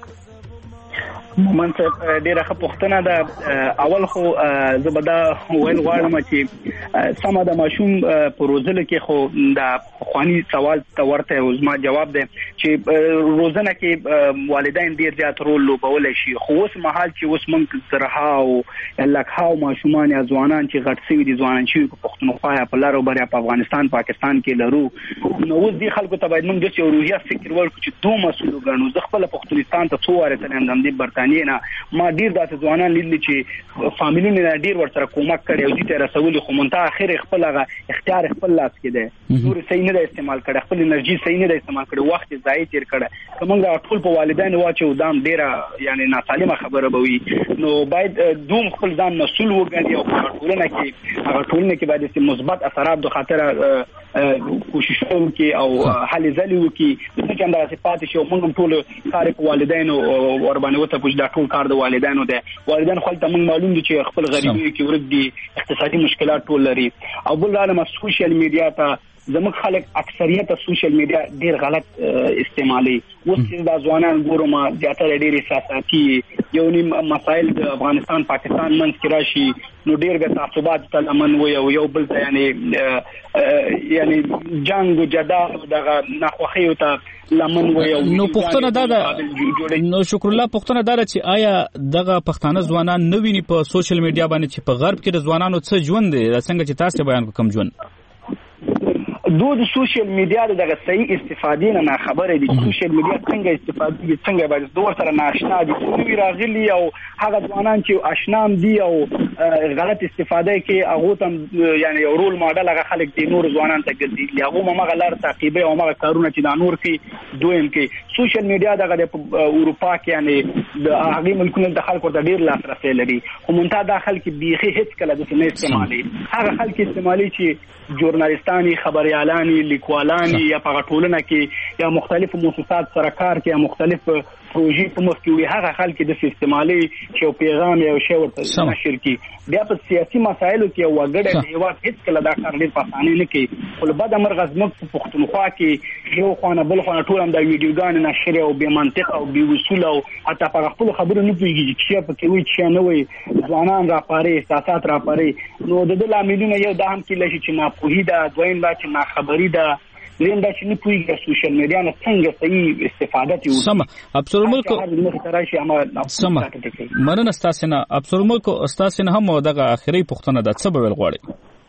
مومن صاحب ډیره ښه پوښتنه ده. اول خو زه به دا ویل غواړم چې سمه د ماشوم په روزلو کې خو د پخواني سوال ته ورته زما جواب دی چې روزنه کې والدین ډیر زیات رول لوبولی شي، خو اوس مهال چې اوس موږ زرها او لکهاو ماشومان یا ځوانان چې غټ شوي دي، ځوانان شوي په پښتونخوا یا په لر او بر یا په افغانستان پاکستان کې لرو، نو اوس دې خلکو ته باید موږ داسې روحیه فکر ورکړو چې دوه مسؤل وګڼو. زه خپله پښتونستان ته څو وارې تللی یم، د همدې برطانیې نه ما ډیر داسې ځوانان لیدلي چې فامیلونه نه ډیر ورسره کومک کړی او دې ته رسولي، خو منتها اخر خپل هغه اختیار خپل لاس کې دی، نور صحیح نه دی استعمال کړی، خپل انرژي صحیح نه دی استعمال کړی، وخت یې ضایع تېر کړی. که موږ ټول په والدینو واچو دا هم ډیره یعنې ناسالمه خبره به وي. نو باید دوم خپل ځان مسؤل وګڼي او په ټولنه کې باید مثبت اثرات د خاطره کوشش وکړي او هلې ځلې وکړي، چې همداسې پاتې شي. موږ هم ټول کار په والدینو ورباندې وتپو چې دا ټول کار د والدینو دی. والدین خو ته موږ معلوم دي چې خپل غریبۍ کې ورک دي، اقتصادي مشکلات ټول لري. او بل عالم سوشل میډیا ته زموږ خلک اکثریت سوشل میډیا ډیر غلط استعمالي. اوس چې دا ځوانان ګورم زیاتره ډیر احساساتي، یو نیم مسایل د افغانستان پاکستان منځ کې راشي نو ډیر به تعصبات ته لمن وي او یو بل ته یعنی جنگ او جدال دغه ناخوښیو ته لمن وي.
نو پښتنه دا نو شکر الله پښتنه دا چې آیا دغه پښتانه ځوانان نه ویني په سوشل میډیا باندې چې په غرب کې د ځوانانو څه ژوند دی، څنګه چې تاسو بیان کوم ژوند
د سوشل میډیا دغه صحیح استفادې نه خبره دي. سوشل میډیا څنګه استفادې څنګه باید دوه سره ناشنا دي، نوې راغلي او هغه ځوانان چې آشنا دي او غلط استفاده کې هغه تم یعنی یو رول ماډل هغه خلک دي نور ځوانان ته ګرځي، هغه مغه لار تعقیبه او مغه کارونه چې د نور کې دویم کې سوشل میډیا دغه د اروپا کې یعنی د هغه ملکونو د خلکو ته ډیر لاسرسي لري، خو مونږ دا خلک بیخي هیڅ کله د نه استعمالي. هغه خلک استعمالي چې ژورنالیستانی، خبريالانی، لیکوالانی یا په ټولنه کې یا مختلفو مؤسسات سره کار کوي، مختلف پروژې په مخ کې وي، هغه خلک د استعمالي چې پیغام یا شی ورته نشر کوي. بیا په سیاسي مسایلو کې وګړي د هیواد هیڅ کله دا کار ډیر پاسانه نه کوي. ول بعد امر غزمت په پښتونخوا کې یو خانه بل خانه ټول هم د ویډیوګان نشر او به منطق او به اصول او حتی په خپل خبرو نه پیږي چې په کې وي چې نه وي ځوانان را پاره احساسات را پاره. نو د دې لاملونه یو د هم کې لشي چې ناپوهي ده، دویم دا چې ناخبري ده، دریم دا چې نه پوهیږي سوشل میډیا نه څنګه صحیح استفاده کوي.
سم ابصر ملک سم مننه تاسو نه ابصر ملک تاسو نه هم دغه اخري پښتنه ده څه به ول غواړي.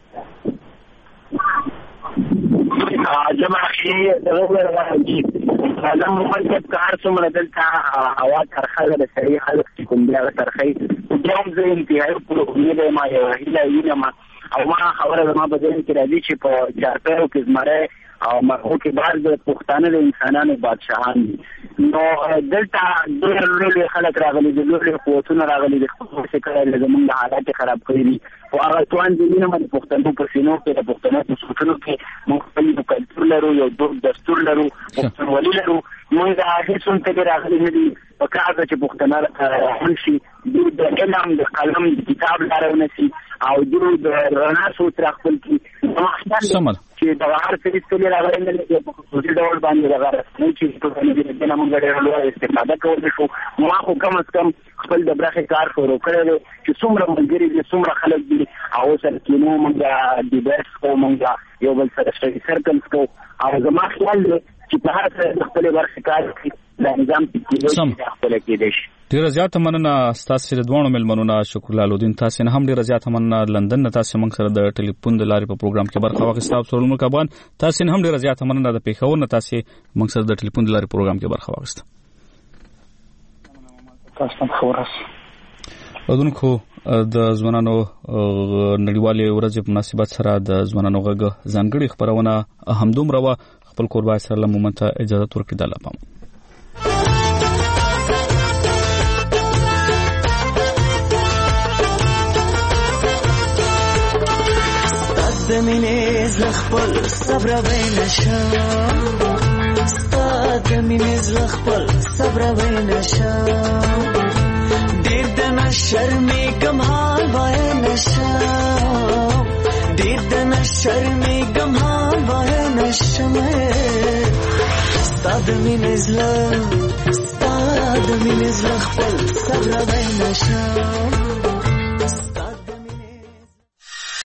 جمع شي دغه راځي دا مخالفت کار څومره دلته هوا ترخه ده، سړي خلک کوم بیا ترخه کوم ځای انتهایی پروګرام ما یو هیله ما او ما خبره ما په دې کې راځي چې په چارپیرو کې زمره او مرغو کې بعض د پښتانه د انسانانو بادشاہان دي. نو دلته ډېر لوی خلک راغلي دي، لوی قوتونه راغلي دي، خو څه کړي زموږ د حالات خراب کړی دي او هغه توان دي نه باندې پښتنو په سینو کې د پښتنو په سوچونو کې موږ خپل کلتور لرو، یو دستور لرو، پښتونولي لرو. موږ د هغې څون ته راغلي نه دي په کار چې پښتانه راغون شي د علم د قلم د کتاب لاره ونسي او د رڼا سوچ راخپل کی چې د هر څه ستړي راغلي نه دي په خصوصي ډول باندې راغلي چې په باندې د نامو غړي له استفاده کول شو. ما خو کم از کم خپل د برخه کار شروع کړل چې څومره ملګری دي، څومره خلک دي او سره کینو موږ د بیس کو موږ یو بل سره سرکل کو او زما خیال دی چې په هر څه خپل برخه کار کوي د نظام کې خپل کې دي.
ډیر زیات مننه تاسو د دوه ملمنونو شکر الله الدین تاسو نه هم ډیر زیات مننه لندن نه تاسو موږ سره د ټلیفون د لارې په پروګرام کې برخه واخیسته. سرور ملک افغان تاسو نه هم ډیر زیات مننه د پیښور نه تاسو موږ سره د ټلیفون د لارې پروګرام کې برخه واخیسته.
تاسو هم خبرس
ودونکو د ځوانانو نړیوالې ورځې په مناسبت سره د ځوانانو غږ ځانګړي خبرونه همدومره وا خپل قربای سره لمومنت اجازه ورکړه د لپاره.
د مینې زړه خپل صبر وینشم ستاد مینې زړه خپل صبر وینشم ډېر د نه شرمېږم حال وینشم ډېر د نه شرمېږم حال وینشم ستاد مینې زړه خپل صبر وینشم